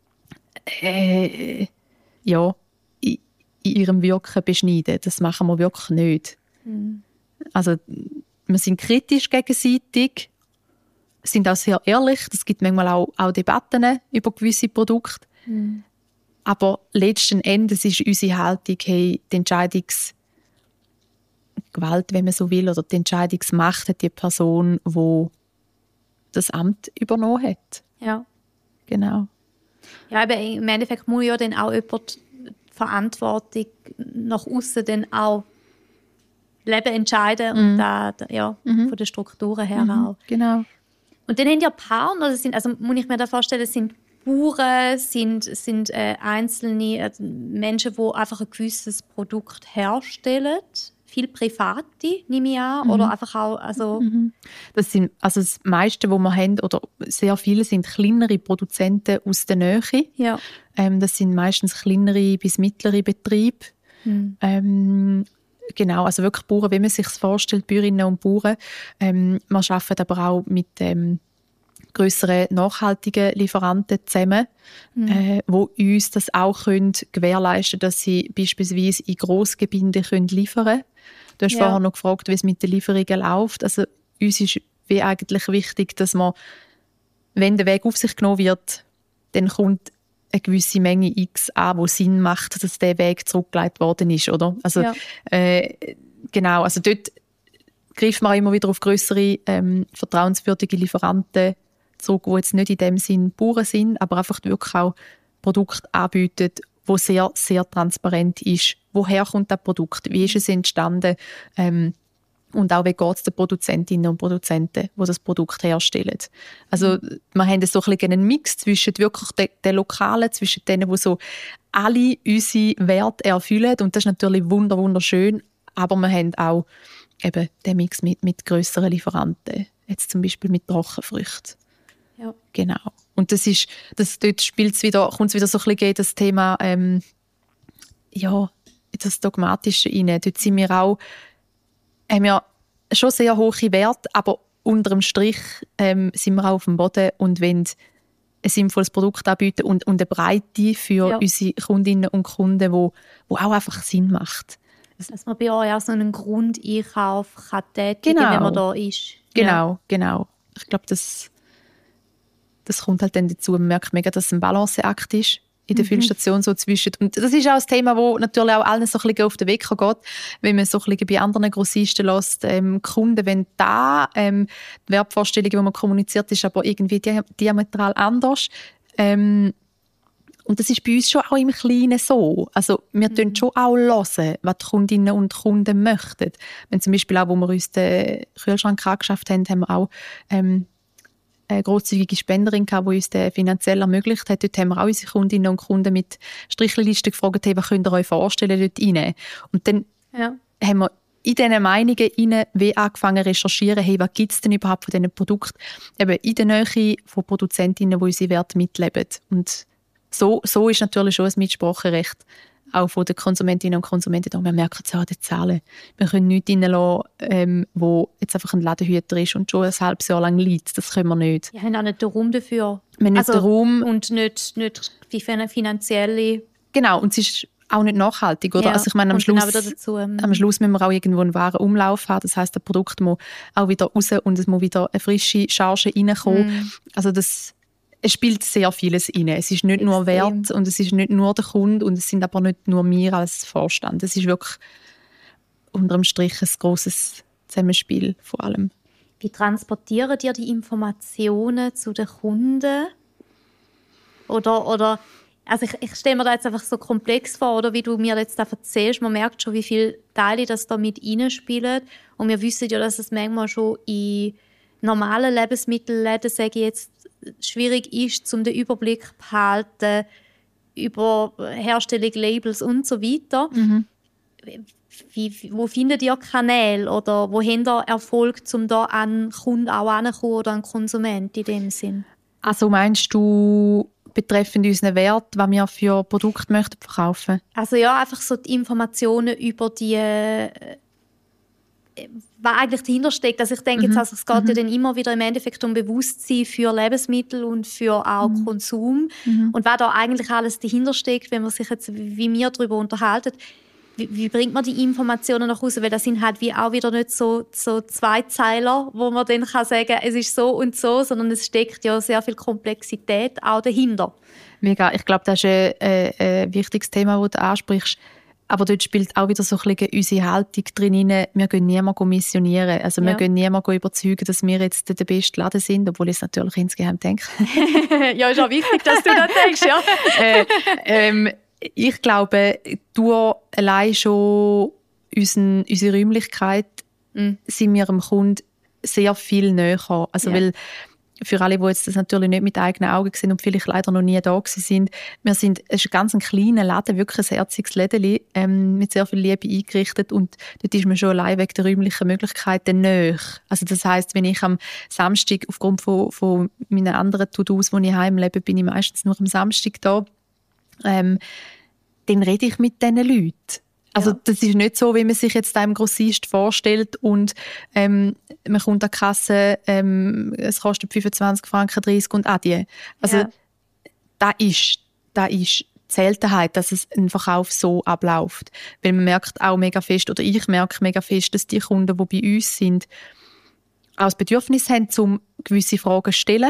in ihrem Wirken beschneiden. Das machen wir wirklich nicht. Also wir sind kritisch gegenseitig, sind auch sehr ehrlich. Es gibt manchmal auch Debatten über gewisse Produkte. Aber letzten Endes ist unsere Haltung, hey, die Entscheidungsgewalt, wenn man so will, oder die Entscheidungsmacht hat die Person, die das Amt übernommen hat. Ja. Genau. Ja, aber im Endeffekt muss ja dann auch jemand Verantwortung nach außen dann auch Leben entscheiden und von den Strukturen her auch. Genau. Und dann haben ja Partner, muss ich mir da vorstellen, sind Bauern, sind einzelne Menschen, die einfach ein gewisses Produkt herstellen. Viel Private, nehme ich an, oder einfach auch, Das sind also das meiste, was wir haben, oder sehr viele sind kleinere Produzenten aus der Nähe. Ja. Das sind meistens kleinere bis mittlere Betriebe. Genau, also wirklich Bauern, wie man sich das vorstellt, Bäuerinnen und Bauern. Wir arbeiten aber auch mit grösseren nachhaltigen Lieferanten zusammen, die uns das auch gewährleisten können, dass sie beispielsweise in Grossgebinden liefern können. Du hast vorher noch gefragt, wie es mit den Lieferungen läuft. Also uns ist wie eigentlich wichtig, dass man, wenn der Weg auf sich genommen wird, dann kommt eine gewisse Menge X an, die Sinn macht, dass der Weg zurückgelegt worden ist, oder? Also genau, also dort greift man auch immer wieder auf grössere vertrauenswürdige Lieferanten zurück, die jetzt nicht in dem Sinn Bauern sind, aber einfach wirklich auch Produkte anbieten, wo sehr, sehr transparent ist. Woher kommt das Produkt? Wie ist es entstanden? Und auch, wie geht es den Produzentinnen und Produzenten, die das Produkt herstellen. Also wir haben so ein bisschen einen Mix zwischen wirklich den Lokalen, zwischen denen, die so alle unsere Werte erfüllen. Und das ist natürlich wunderschön. Aber wir haben auch eben den Mix mit grösseren Lieferanten. Jetzt zum Beispiel mit Trockenfrüchten. Ja. Genau. Und dort kommt es wieder so ein bisschen in das Thema das Dogmatische rein. Dort sind wir auch, haben wir schon sehr hohe Werte, aber unter dem Strich sind wir auch auf dem Boden und wollen ein sinnvolles Produkt anbieten und eine Breite für unsere Kundinnen und Kunden, wo auch einfach Sinn macht. Dass man bei euch auch so einen Grundeinkauf kann tätigen, wenn man da ist. Genau. Ich glaube, das kommt halt dann dazu. Man merkt mega, dass es ein Balanceakt ist in der Füllstation so zwischen. Und das ist auch ein Thema, das natürlich auch allen so ein bisschen auf den Weg geht, wenn man so ein bisschen bei anderen Grossisten lässt. Kunden, wenn da die Wertvorstellung, die man kommuniziert, ist aber irgendwie diametral anders. Und das ist bei uns schon auch im Kleinen so. Also wir hören schon auch hören, was die Kundinnen und Kunden möchten. Wenn zum Beispiel auch, wo wir uns den Kühlschrank angeschafft haben, haben wir auch eine grosszügige Spenderin gehabt, die uns das finanziell ermöglicht hat. Dort haben wir auch unsere Kundinnen und Kunden mit Strichlisten gefragt, hey, was könnt ihr euch vorstellen dort rein? Und dann haben wir in diesen Meinungen wie angefangen zu recherchieren, hey, was gibt es denn überhaupt von diesen Produkten? Eben in der Nähe von Produzentinnen, die unsere Werte mitleben. Und so ist natürlich schon ein Mitspracherecht auch von den Konsumentinnen und Konsumenten da. Wir merken es auch an den Zahlen. Wir können nichts reinlassen, wo jetzt einfach ein Ladenhüter ist und schon ein halbes Jahr lang liegt. Das können wir nicht. Wir haben auch nicht den Raum dafür. Wir haben nicht den Raum. Und nicht die finanzielle... Genau, und es ist auch nicht nachhaltig. Oder? Ja, also ich meine, am Schluss müssen wir auch irgendwo einen wahren Umlauf haben. Das heisst, das Produkt muss auch wieder raus und es muss wieder eine frische Charge reinkommen. Also es spielt sehr vieles rein. Es ist nicht nur Wert und es ist nicht nur der Kunde und es sind aber nicht nur wir als Vorstand. Es ist wirklich unter dem Strich ein grosses Zusammenspiel vor allem. Wie transportieren dir die Informationen zu den Kunden? Oder also ich stelle mir das jetzt einfach so komplex vor, oder wie du mir jetzt da erzählst. Man merkt schon, wie viele Teile das da mit reinspielen. Und wir wissen ja, dass es manchmal schon in normalen Lebensmittelläden, sage ich jetzt, schwierig ist, um den Überblick zu behalten über Herstellung, Labels und so weiter. Wo findet ihr Kanäle oder wo habt ihr Erfolg, um da an Kunden auch heranzukommen oder an Konsument in dem Sinn? Also meinst du betreffend unseren Wert, was wir für Produkte möchten verkaufen? Also ja, einfach so die Informationen über die was eigentlich dahinter steckt. Also ich denke jetzt, also es geht ja dann immer wieder im Endeffekt um Bewusstsein für Lebensmittel und für auch Konsum. Und was da eigentlich alles dahinter steckt, wenn man sich jetzt, wie wir darüber unterhalten, wie bringt man die Informationen nach Hause? Weil das sind halt wie auch wieder nicht so Zweizeiler, wo man dann kann sagen, es ist so und so, sondern es steckt ja sehr viel Komplexität auch dahinter. Mega. Ich glaube, das ist ein wichtiges Thema, das du ansprichst. Aber dort spielt auch wieder so ein bisschen unsere Haltung drin rein. Wir gehen niemanden missionieren. Also wir gehen niemanden überzeugen, dass wir jetzt der beste Laden sind, obwohl ich es natürlich insgeheim denke. Ja, ist auch wichtig, dass du das denkst, ja. Ich glaube, durch allein schon unsere Räumlichkeit sind wir dem Kunden sehr viel näher. Also weil für alle, die jetzt das natürlich nicht mit eigenen Augen sehen und vielleicht leider noch nie da sind, es ist ein ganz kleiner Laden, wirklich ein herziges Lädeli, mit sehr viel Liebe eingerichtet und dort ist man schon allein wegen der räumlichen Möglichkeiten näher. Also das heisst, wenn ich am Samstag aufgrund von meinen anderen To-Dos, wo ich heimlebe, bin ich meistens nur am Samstag da, dann rede ich mit diesen Leuten. Also das ist nicht so, wie man sich jetzt einem Grossist vorstellt und man kommt an die Kasse, es kostet 25 Franken 30 und adieu. Also da ist die Seltenheit, dass es ein Verkauf so abläuft. Weil man merkt auch mega fest, oder ich merke mega fest, dass die Kunden, die bei uns sind, auch das Bedürfnis haben, um gewisse Fragen zu stellen,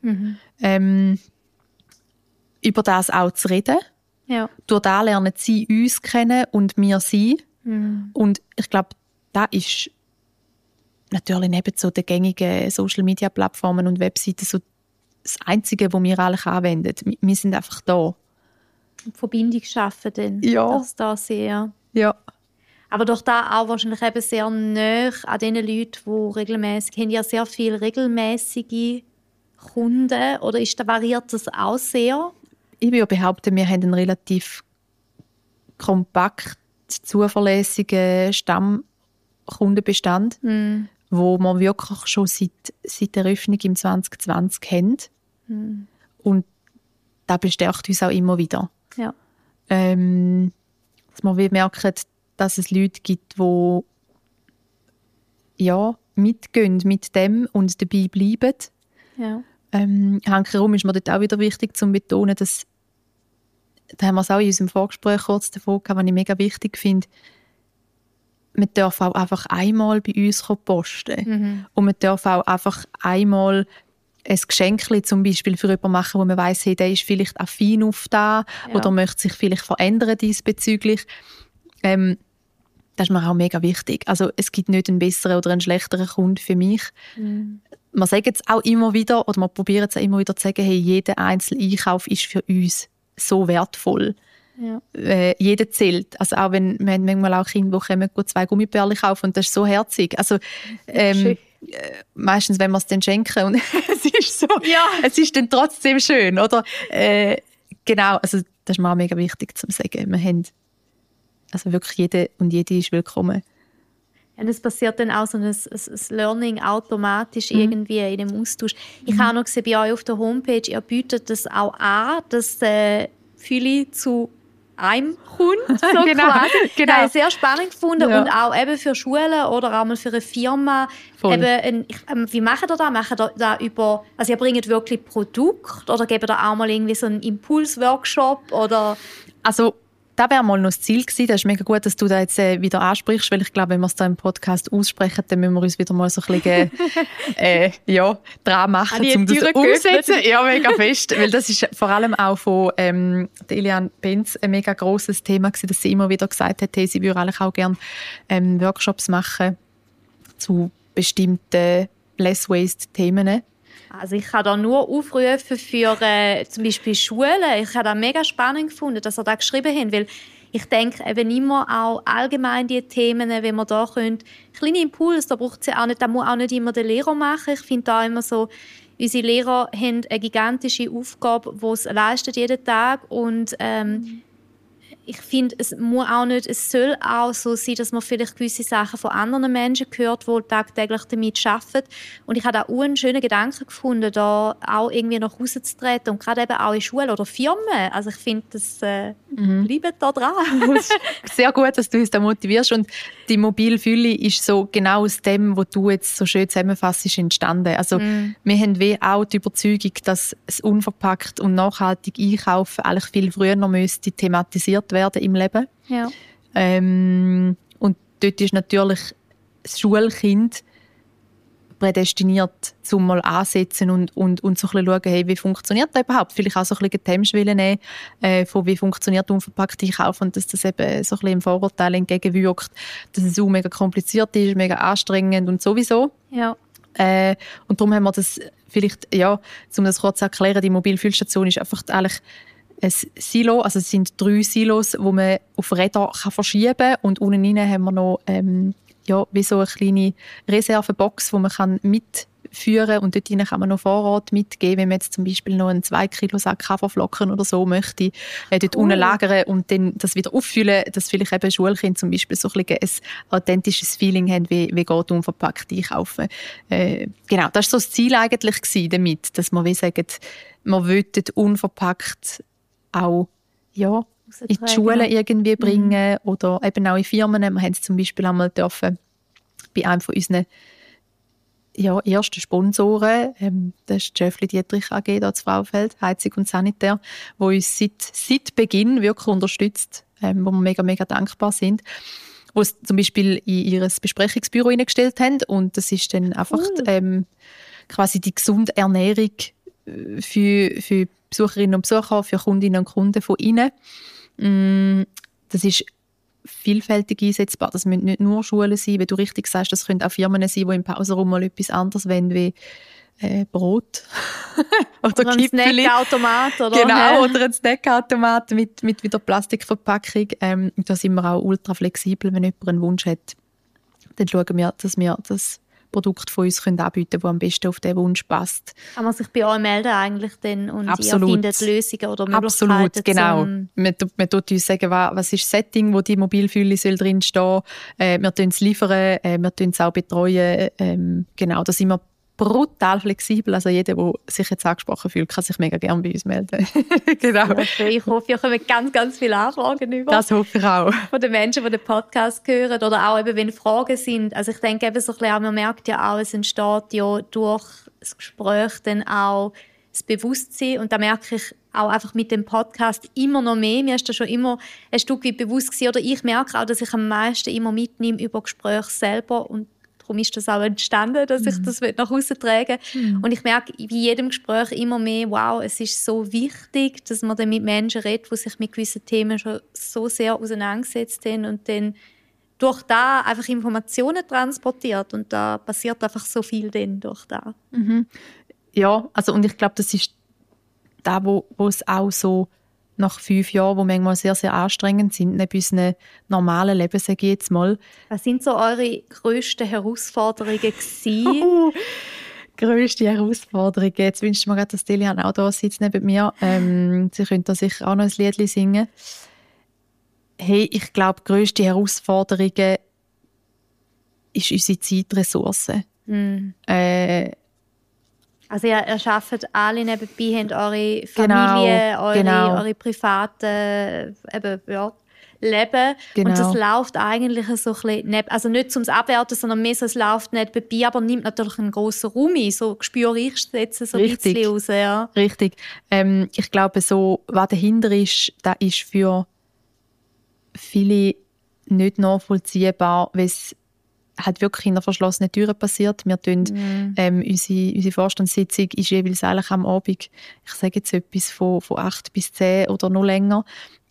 über das auch zu reden. Ja. Durch das lernen sie uns kennen und wir sie. Und ich glaube, das ist natürlich neben so den gängigen Social-Media-Plattformen und Webseiten so das Einzige, was wir eigentlich anwenden. Wir sind einfach da. Verbindung schaffen dann. Ja. Das da sehr. Ja. Aber doch da auch wahrscheinlich eben sehr nah an den Leuten, die regelmäßig, haben ja sehr viele regelmäßige Kunden, oder variiert das auch sehr? Ich würde behaupten, wir haben einen relativ kompakt zuverlässigen Stammkundenbestand, wo wir wirklich schon seit der Eröffnung im 2020 haben. Und das bestärkt uns auch immer wieder. Ja. Dass wir merken, dass es Leute gibt, die mitgehen mit dem und dabei bleiben. Ja. Hankerum ist mir dort auch wieder wichtig zu betonen, dass, da haben wir es auch in unserem Vorgespräch kurz davon gehabt, was ich mega wichtig finde, man darf auch einfach einmal bei uns posten. Und man darf auch einfach einmal ein Geschenkchen zum Beispiel für jemanden machen, wo man weiss, hey, der ist vielleicht affin auf da oder möchte sich vielleicht verändern diesbezüglich. Das ist mir auch mega wichtig. Also es gibt nicht einen besseren oder einen schlechteren Kunden für mich. Wir sagen es auch immer wieder, oder wir probieren es auch immer wieder zu sagen, hey, jeder einzelne Einkauf ist für uns so wertvoll. Ja. Jeder zählt. Also auch wenn wir haben manchmal auch Kinder, die kommen, 2 Gummibärchen kaufen und das ist so herzig. Also meistens, wenn wir es dann schenken und es ist so, es ist dann trotzdem schön, oder? Genau, also das ist mir auch mega wichtig zu sagen. Wir haben also wirklich jede und jede ist willkommen. Und es passiert dann auch so ein Learning automatisch irgendwie in dem Austausch. Ich habe auch noch gesehen, bei euch auf der Homepage, ihr bietet das auch an, dass viele zu einem kommt, so quasi. Das habe ich sehr spannend gefunden. Und auch eben für Schulen oder auch mal für eine Firma. Eben wie macht ihr das? Macht ihr da über, also ihr bringt wirklich Produkte oder gebt ihr auch mal irgendwie so einen Impulsworkshop oder? Also das wäre mal noch das Ziel gewesen. Das ist mega gut, dass du da jetzt wieder ansprichst, weil ich glaube, wenn wir es da im Podcast aussprechen, dann müssen wir uns wieder mal so ein bisschen dran machen, um das umzusetzen. Ja, mega fest. Weil das ist vor allem auch von der Eliane Benz ein mega grosses Thema gewesen, dass sie immer wieder gesagt hat, hey, sie würde eigentlich auch gerne Workshops machen zu bestimmten Less-Waste-Themen. Also ich kann da nur aufrufen für zum Beispiel Schulen. Ich habe das mega spannend gefunden, dass ihr das geschrieben habt, weil ich denke eben immer auch allgemein die Themen, wenn wir da können, kleine Impulse, da braucht es ja auch nicht, da muss auch nicht immer der Lehrer machen. Ich finde da immer so, unsere Lehrer haben eine gigantische Aufgabe, die sie leisten jeden Tag und ich finde, es soll auch so sein, dass man vielleicht gewisse Sachen von anderen Menschen hört, die tagtäglich damit arbeiten. Und ich habe auch einen schönen Gedanken gefunden, da auch irgendwie nach Hause zu treten und gerade eben auch in Schulen oder Firmen. Also ich finde, das bleibt da dran. Sehr gut, dass du uns da motivierst. Und die mobile Fülle ist so genau aus dem, was du jetzt so schön zusammenfasst, entstanden. Also wir haben wie auch die Überzeugung, dass das unverpackt und nachhaltig Einkaufen eigentlich viel früher noch müsste thematisiert werden im Leben. Ja. Und dort ist natürlich das Schulkind prädestiniert, zum mal ansetzen und so ein bisschen schauen, hey, wie funktioniert das überhaupt? Vielleicht auch so ein bisschen die Hemmschwelle nehmen, von wie funktioniert unverpackt Einkaufen und dass das eben so ein bisschen im Vorurteil entgegenwirkt, dass es auch mega kompliziert ist, mega anstrengend und sowieso. Ja. Und darum haben wir das vielleicht, um das kurz zu erklären, die Mobilfüllstation ist einfach eigentlich ein Silo, also es sind 3 Silos, die man auf Räder verschieben kann und unten rein haben wir noch wie so eine kleine Reservebox, die man mitführen kann und dort rein kann man noch Vorrat mitgeben, wenn man jetzt zum Beispiel noch einen 2 Kilo Sack Haferflocken oder so möchte, dort unten lagern und dann das wieder auffüllen, dass vielleicht eben Schulkinder zum Beispiel so ein authentisches Feeling haben, wie geht unverpackt einkaufen. Genau, das war so das Ziel eigentlich damit, dass wir wie sagen, wir wollen unverpackt auch in die Schulen irgendwie bringen oder eben auch in Firmen. Wir haben es zum Beispiel einmal dürfen bei einem von unseren ersten Sponsoren, das ist die Schöffli Dietrich AG hier zu Frauenfeld, Heizung und Sanitär, wo uns seit Beginn wirklich unterstützt, wo wir mega, mega dankbar sind, wo es zum Beispiel in ihr Besprechungsbüro hineingestellt haben und das ist dann einfach quasi die gesunde Ernährung für Besucherinnen und Besucher, für Kundinnen und Kunden von ihnen. Das ist vielfältig einsetzbar. Das müssen nicht nur Schulen sein, wie du richtig sagst, das können auch Firmen sein, die im Pausenraum mal etwas anderes wollen, wie Brot oder ein Snackautomat. Genau, oder ein Snackautomat mit wieder Plastikverpackung. Da sind wir auch ultra flexibel, wenn jemand einen Wunsch hat. Dann schauen wir, dass wir das Produkt von uns anbieten können, das am besten auf den Wunsch passt. Kann man sich bei euch melden eigentlich denn und Absolut. Ihr findet Lösungen oder Möglichkeiten? Absolut, genau. Man tut uns sagen, was ist das Setting, wo die Mobilfülle drin stehen soll. Wir tun es liefern, wir tun es auch betreuen. Genau, da sind wir brutal flexibel. Also jeder, der sich jetzt angesprochen fühlt, kann sich mega gerne bei uns melden. Genau. Ja, ich hoffe, ihr kommt ganz, ganz viele Anfragen über. Das hoffe ich auch. Von den Menschen, die den Podcast hören oder auch eben, wenn Fragen sind. Also ich denke eben so ein bisschen, man merkt ja auch, es entsteht ja durch das Gespräch dann auch das Bewusstsein und da merke ich auch einfach mit dem Podcast immer noch mehr. Mir ist das schon immer ein Stück weit bewusst gewesen, oder ich merke auch, dass ich am meisten immer mitnehme über Gespräche selber und darum ist das auch entstanden, dass ich das nach außen trage. Und ich merke bei jedem Gespräch immer mehr, wow, es ist so wichtig, dass man dann mit Menschen redet, die sich mit gewissen Themen schon so sehr auseinandergesetzt haben und dann durch da einfach Informationen transportiert und da passiert einfach so viel dann durch da. Mhm. Ja, also und ich glaube, das ist da, wo es auch so nach 5 Jahren, die manchmal sehr, sehr anstrengend sind, neben unserem normalen Leben, sage ich jetzt mal. Was sind so eure grössten Herausforderungen gewesen? Grösste Herausforderungen. Jetzt wünscht man gerade, dass Delian auch da sitzt neben mir. Sie könnte da sicher auch noch ein Liedchen singen. Hey, ich glaube, die grösste Herausforderung ist unsere Zeitressource. Also ihr arbeitet alle nebenbei, habt eure Familie, eure privaten Leben. Genau. Und das läuft eigentlich so ein bisschen, also nicht zum Abwerten, sondern mehr so, es läuft nebenbei, aber nimmt natürlich einen grossen Raum ein. So spüre ich es jetzt so ein bisschen raus. Ja. Richtig. Ich glaube, so, was dahinter ist, das ist für viele nicht nachvollziehbar, weil es hat wirklich hinter verschlossenen Türen passiert. Wir tun, unsere Vorstandssitzung ist jeweils eigentlich am Abend, ich sage jetzt etwas von 8 bis 10 oder noch länger.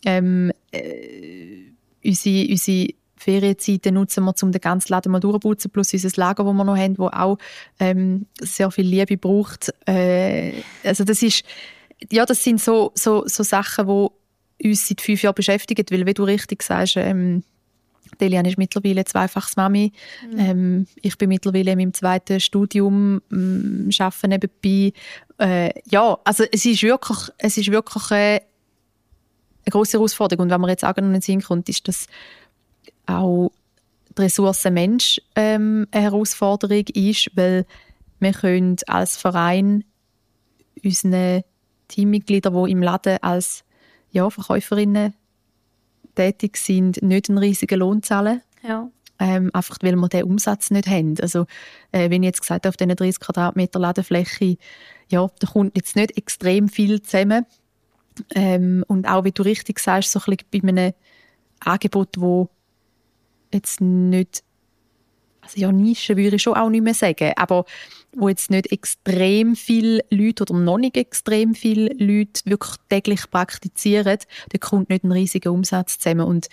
Unsere Ferienzeiten nutzen wir, um den ganzen Laden mal durchzuputzen, plus unser Lager, das wir noch haben, das auch sehr viel Liebe braucht. Also das sind so Sachen, die uns seit 5 Jahren beschäftigen, weil, wie du richtig sagst, Delian ist mittlerweile zweifaches Mami. Ich bin mittlerweile in meinem 2. Studium, arbeite nebenbei. Also es ist wirklich eine grosse Herausforderung. Und wenn man jetzt auch noch in den Sinn kommt, ist das auch die Ressource Mensch eine Herausforderung ist, weil wir können als Verein unseren Teammitgliedern, die im Laden als Verkäuferinnen tätig sind, nicht einen riesigen Lohn zahlen. Ja. Einfach weil wir diesen Umsatz nicht haben. Also, wie ich jetzt gesagt habe, auf diesen 30 Quadratmeter Ladefläche, da kommt jetzt nicht extrem viel zusammen. Und auch, wie du richtig sagst, so ein bisschen bei einem Angebot, wo jetzt nicht, also Nische würde ich schon auch nicht mehr sagen, aber wo jetzt nicht extrem viele Leute oder noch nicht extrem viele Leute wirklich täglich praktizieren, da kommt nicht ein riesiger Umsatz zusammen. Und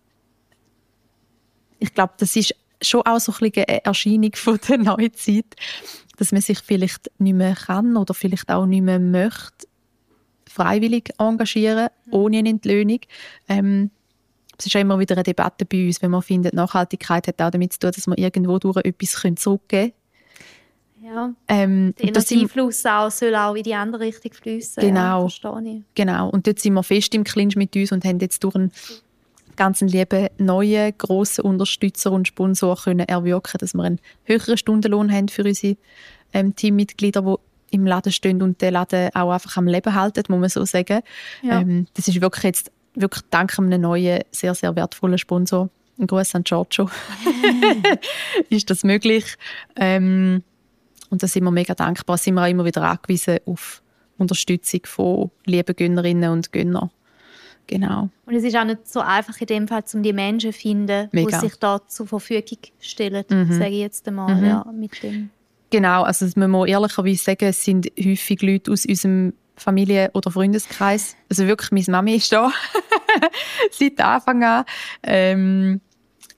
ich glaube, das ist schon auch so ein bisschen eine Erscheinung von der neuen Zeit, dass man sich vielleicht nicht mehr kann oder vielleicht auch nicht mehr möchte freiwillig engagieren, ohne eine Entlöhnung. Es ist ja immer wieder eine Debatte bei uns, wenn man findet, Nachhaltigkeit hat auch damit zu tun, dass man irgendwo durch etwas zurückgeben können. Ja, der Energiefluss soll auch in die andere Richtung fließen. Genau. Ja, Genau. Und dort sind wir fest im Clinch mit uns und haben jetzt durch einen ganz lieben neuen, grossen Unterstützer und Sponsor können erwirken, dass wir einen höheren Stundenlohn haben für unsere Teammitglieder, die im Laden stehen und den Laden auch einfach am Leben halten, muss man so sagen. Ja. Das ist wirklich dank einem neuen, sehr, sehr wertvollen Sponsor, ein Gruß an Giorgio, ist das möglich. Und da sind wir mega dankbar. Sind wir auch immer wieder angewiesen auf Unterstützung von lieben Gönnerinnen und Gönnern. Genau. Und es ist auch nicht so einfach in dem Fall, um die Menschen zu finden, die sich da zur Verfügung stellen, sage ich jetzt einmal, mit dem. Genau, also man muss ehrlicherweise sagen, es sind häufig Leute aus unserem Familien- oder Freundeskreis. Also wirklich, meine Mami ist da seit Anfang an.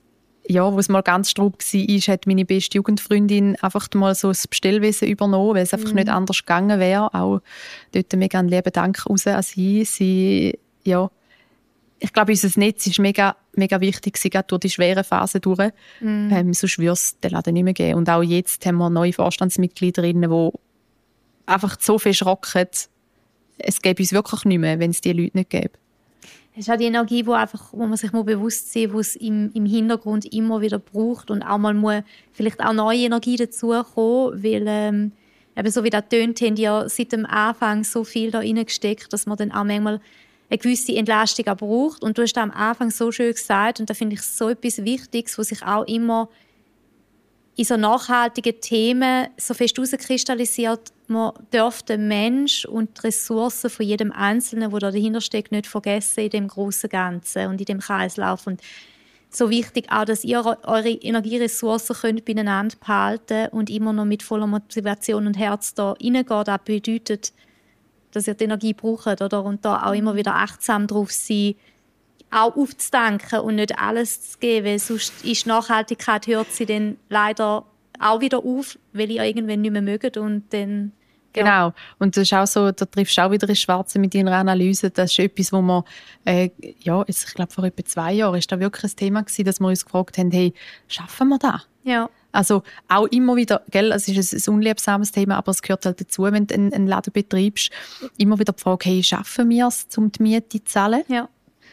wo es mal ganz straub war, hat meine beste Jugendfreundin einfach mal so das Bestellwesen übernommen, weil es einfach nicht anders gegangen wäre. Auch dort mega einen lieben Dank raus an sie. Ich glaube, unser Netz ist mega, mega wichtig, gerade durch die schweren Phasen durch. Sonst würde es den Laden nicht mehr geben. Und auch jetzt haben wir neue Vorstandsmitgliederinnen, die einfach so viel schrocken, es gäbe uns wirklich nicht mehr, wenn es diese Leute nicht gäbe. Es ist auch die Energie, wo man sich bewusst sein muss, wo es im Hintergrund immer wieder braucht und auch mal muss vielleicht auch neue Energie dazukommen, weil eben so wie das tönt, haben die ja seit dem Anfang so viel da reingesteckt, dass man dann auch manchmal eine gewisse Entlastung auch braucht. Und du hast das am Anfang so schön gesagt, und da finde ich so etwas Wichtiges, was sich auch immer in so nachhaltigen Themen so fest herauskristallisiert. Man darf den Mensch und die Ressourcen von jedem Einzelnen, der da dahinter steckt, nicht vergessen in dem grossen Ganzen und in dem Kreislauf. Und so wichtig auch, dass ihr eure Energieressourcen könnt beieinander behalten und immer noch mit voller Motivation und Herz da reingeht. Das bedeutet, dass ihr die Energie braucht, oder? Und da auch immer wieder achtsam drauf sein, auch aufzudanken und nicht alles zu geben, weil sonst ist Nachhaltigkeit, hört sie dann leider auch wieder auf, weil ihr irgendwann nicht mehr mögt und dann... Genau. Und das ist auch so, da triffst du auch wieder ins Schwarze mit deiner Analyse. Das ist etwas, wo wir, ich glaube vor etwa 2 Jahren ist da wirklich ein Thema gewesen, dass wir uns gefragt haben, hey, schaffen wir das? Ja. Also auch immer wieder, gell, es ist ein unliebsames Thema, aber es gehört halt dazu, wenn du einen Laden betreibst, immer wieder die Frage, hey, schaffen wir es, um die Miete zu zahlen? Ja.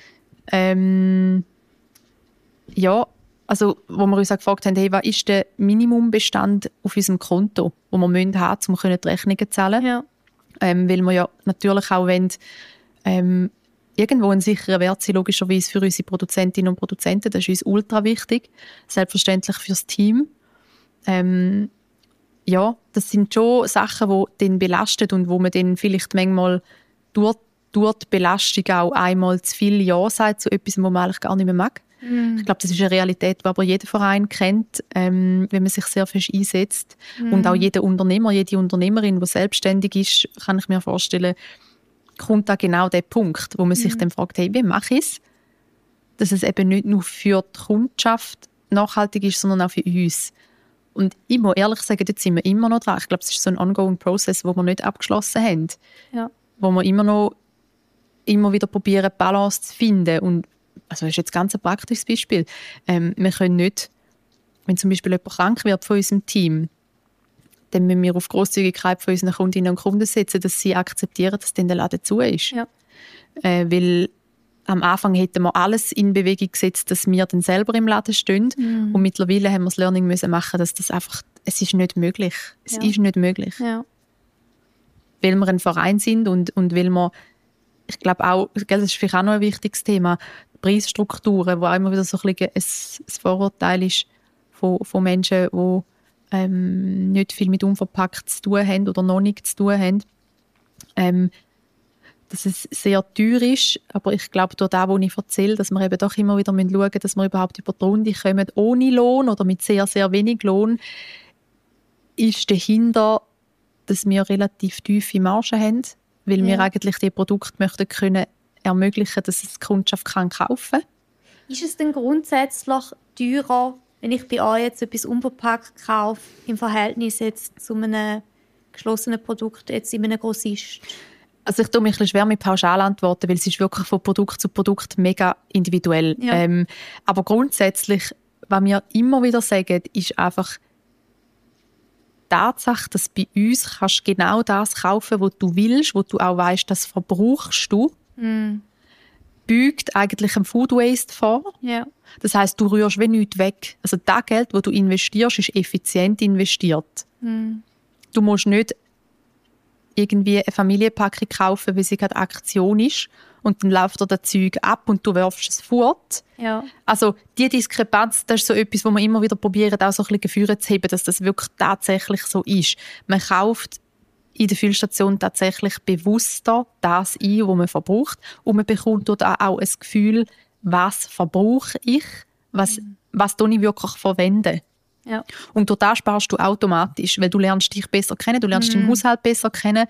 Also wo wir uns auch gefragt haben, hey, was ist der Minimumbestand auf unserem Konto, wo wir haben müssen, um die Rechnungen zu zahlen? Ja. Weil wir ja natürlich auch wollen, irgendwo ein sicherer Wert sein, logischerweise für unsere Produzentinnen und Produzenten. Das ist uns ultra wichtig. Selbstverständlich fürs Team. Das sind schon Sachen, die dann belasten und wo man dann vielleicht manchmal durch die Belastung auch einmal zu viel Ja sagt zu etwas, was man eigentlich gar nicht mehr mag. Ich glaube, das ist eine Realität, die aber jeder Verein kennt, wenn man sich sehr fest einsetzt. Und auch jeder Unternehmer, jede Unternehmerin, die selbstständig ist, kann ich mir vorstellen, kommt da genau der Punkt, wo man sich dann fragt, hey, wie mache ich es? Dass es eben nicht nur für die Kundschaft nachhaltig ist, sondern auch für uns. Und ich muss ehrlich sagen, dort sind wir immer noch dran. Ich glaube, es ist so ein ongoing Process, den wir nicht abgeschlossen haben. Ja. Wo wir immer wieder probieren, Balance zu finden. Und also das ist jetzt ganz ein praktisches Beispiel. Wir können nicht, wenn zum Beispiel jemand krank wird von unserem Team, dann müssen wir auf Grosszügigkeit von unseren Kundinnen und Kunden setzen, dass sie akzeptieren, dass dann der Laden zu ist. Ja. Weil am Anfang hätten wir alles in Bewegung gesetzt, dass wir dann selber im Laden stehen. Und mittlerweile haben wir das Learning müssen machen, dass das einfach, es ist nicht möglich. Es ist nicht möglich. Ja. Weil wir ein Verein sind und weil wir, ich glaube auch, das ist vielleicht auch noch ein wichtiges Thema, Preisstrukturen, wo auch immer wieder so ein Vorurteil ist von Menschen, die nicht viel mit unverpackt zu tun haben oder noch nicht zu tun haben. Dass es sehr teuer ist, aber ich glaube, durch das, was ich erzähle, dass wir eben doch immer wieder schauen müssen, dass wir überhaupt über die Runde kommen, ohne Lohn oder mit sehr, sehr wenig Lohn, ist dahinter, dass wir relativ tiefe Margen haben, weil wir eigentlich die Produkte möchten können ermöglichen, dass es die Kundschaft kaufen kann. Ist es denn grundsätzlich teurer, wenn ich bei euch jetzt etwas unverpackt kaufe, im Verhältnis jetzt zu einem geschlossenen Produkt jetzt in einem Grossist? Also ich tue mich ein bisschen schwer mit Pauschalantworten, weil es ist wirklich von Produkt zu Produkt mega individuell. Ja. Aber grundsätzlich, was wir immer wieder sagen, ist einfach die Tatsache, dass bei uns kannst du genau das kaufen, was du willst, wo du auch weißt, das verbrauchst du, beugt eigentlich einem Food Waste vor. Ja. Das heisst, du rührst wie nichts weg. Also das Geld, das du investierst, ist effizient investiert. Du musst nicht irgendwie eine Familienpackung kaufen, weil sie gerade Aktion ist und dann läuft dir das Zeug ab und du wirfst es fort. Ja. Also die Diskrepanz, das ist so etwas, wo wir immer wieder probieren, auch so ein bisschen Gefühle zu heben, dass das wirklich tatsächlich so ist. Man kauft in der Füllstation tatsächlich bewusster das ein, was man verbraucht, und man bekommt dort auch ein Gefühl, was verbrauche ich, was tue ich wirklich verwenden. Ja. Und durch das sparst du automatisch, weil du lernst dich besser kennen, du lernst deinen Haushalt besser kennen.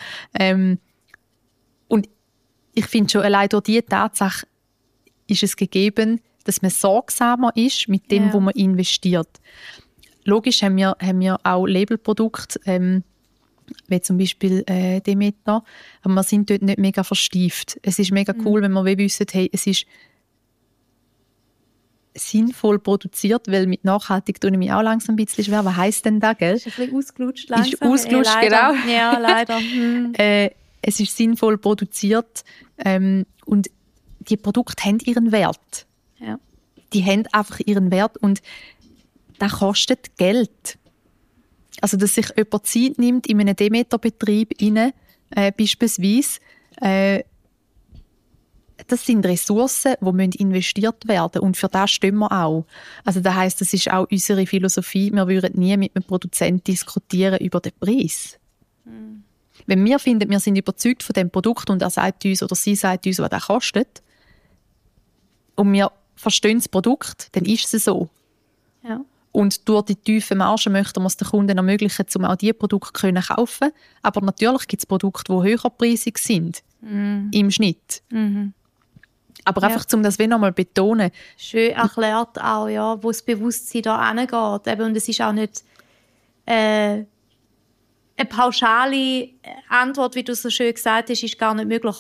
Und ich finde schon, allein durch diese Tatsache ist es gegeben, dass man sorgsamer ist mit dem, wo man investiert. Logisch haben wir auch Labelprodukte, wie zum Beispiel Demeter, aber wir sind dort nicht mega verstieft. Es ist mega cool, wenn wir wissen, hey, es ist sinnvoll produziert, weil mit nachhaltig tue ich mich auch langsam ein bisschen schwer. Was heisst denn das, gell? Ist ein bisschen ausgelutscht langsam. Ist ausgelutscht, leider. genau. Ja, leider. Es ist sinnvoll produziert und die Produkte haben ihren Wert. Ja. Die haben einfach ihren Wert und das kostet Geld. Also, dass sich jemand Zeit nimmt in einen Demeter-Betrieb beispielsweise, das sind Ressourcen, die investiert werden müssen. Und für das stehen wir auch. Also das heisst, das ist auch unsere Philosophie. Wir würden nie mit einem Produzenten diskutieren über den Preis. Wenn wir finden, wir sind überzeugt von dem Produkt und er sagt uns oder sie sagt uns, was das kostet, und wir verstehen das Produkt, dann ist es so. Ja. Und durch die tiefe Marge möchten wir es den Kunden ermöglichen, um auch diese Produkte zu kaufen. Aber natürlich gibt es Produkte, die höherpreisig sind im Schnitt. Aber einfach, um das noch mal betonen. Schön erklärt auch, ja, wo das Bewusstsein da hingeht. Und es ist auch nicht eine pauschale Antwort, wie du so schön gesagt hast, ist gar nicht möglich.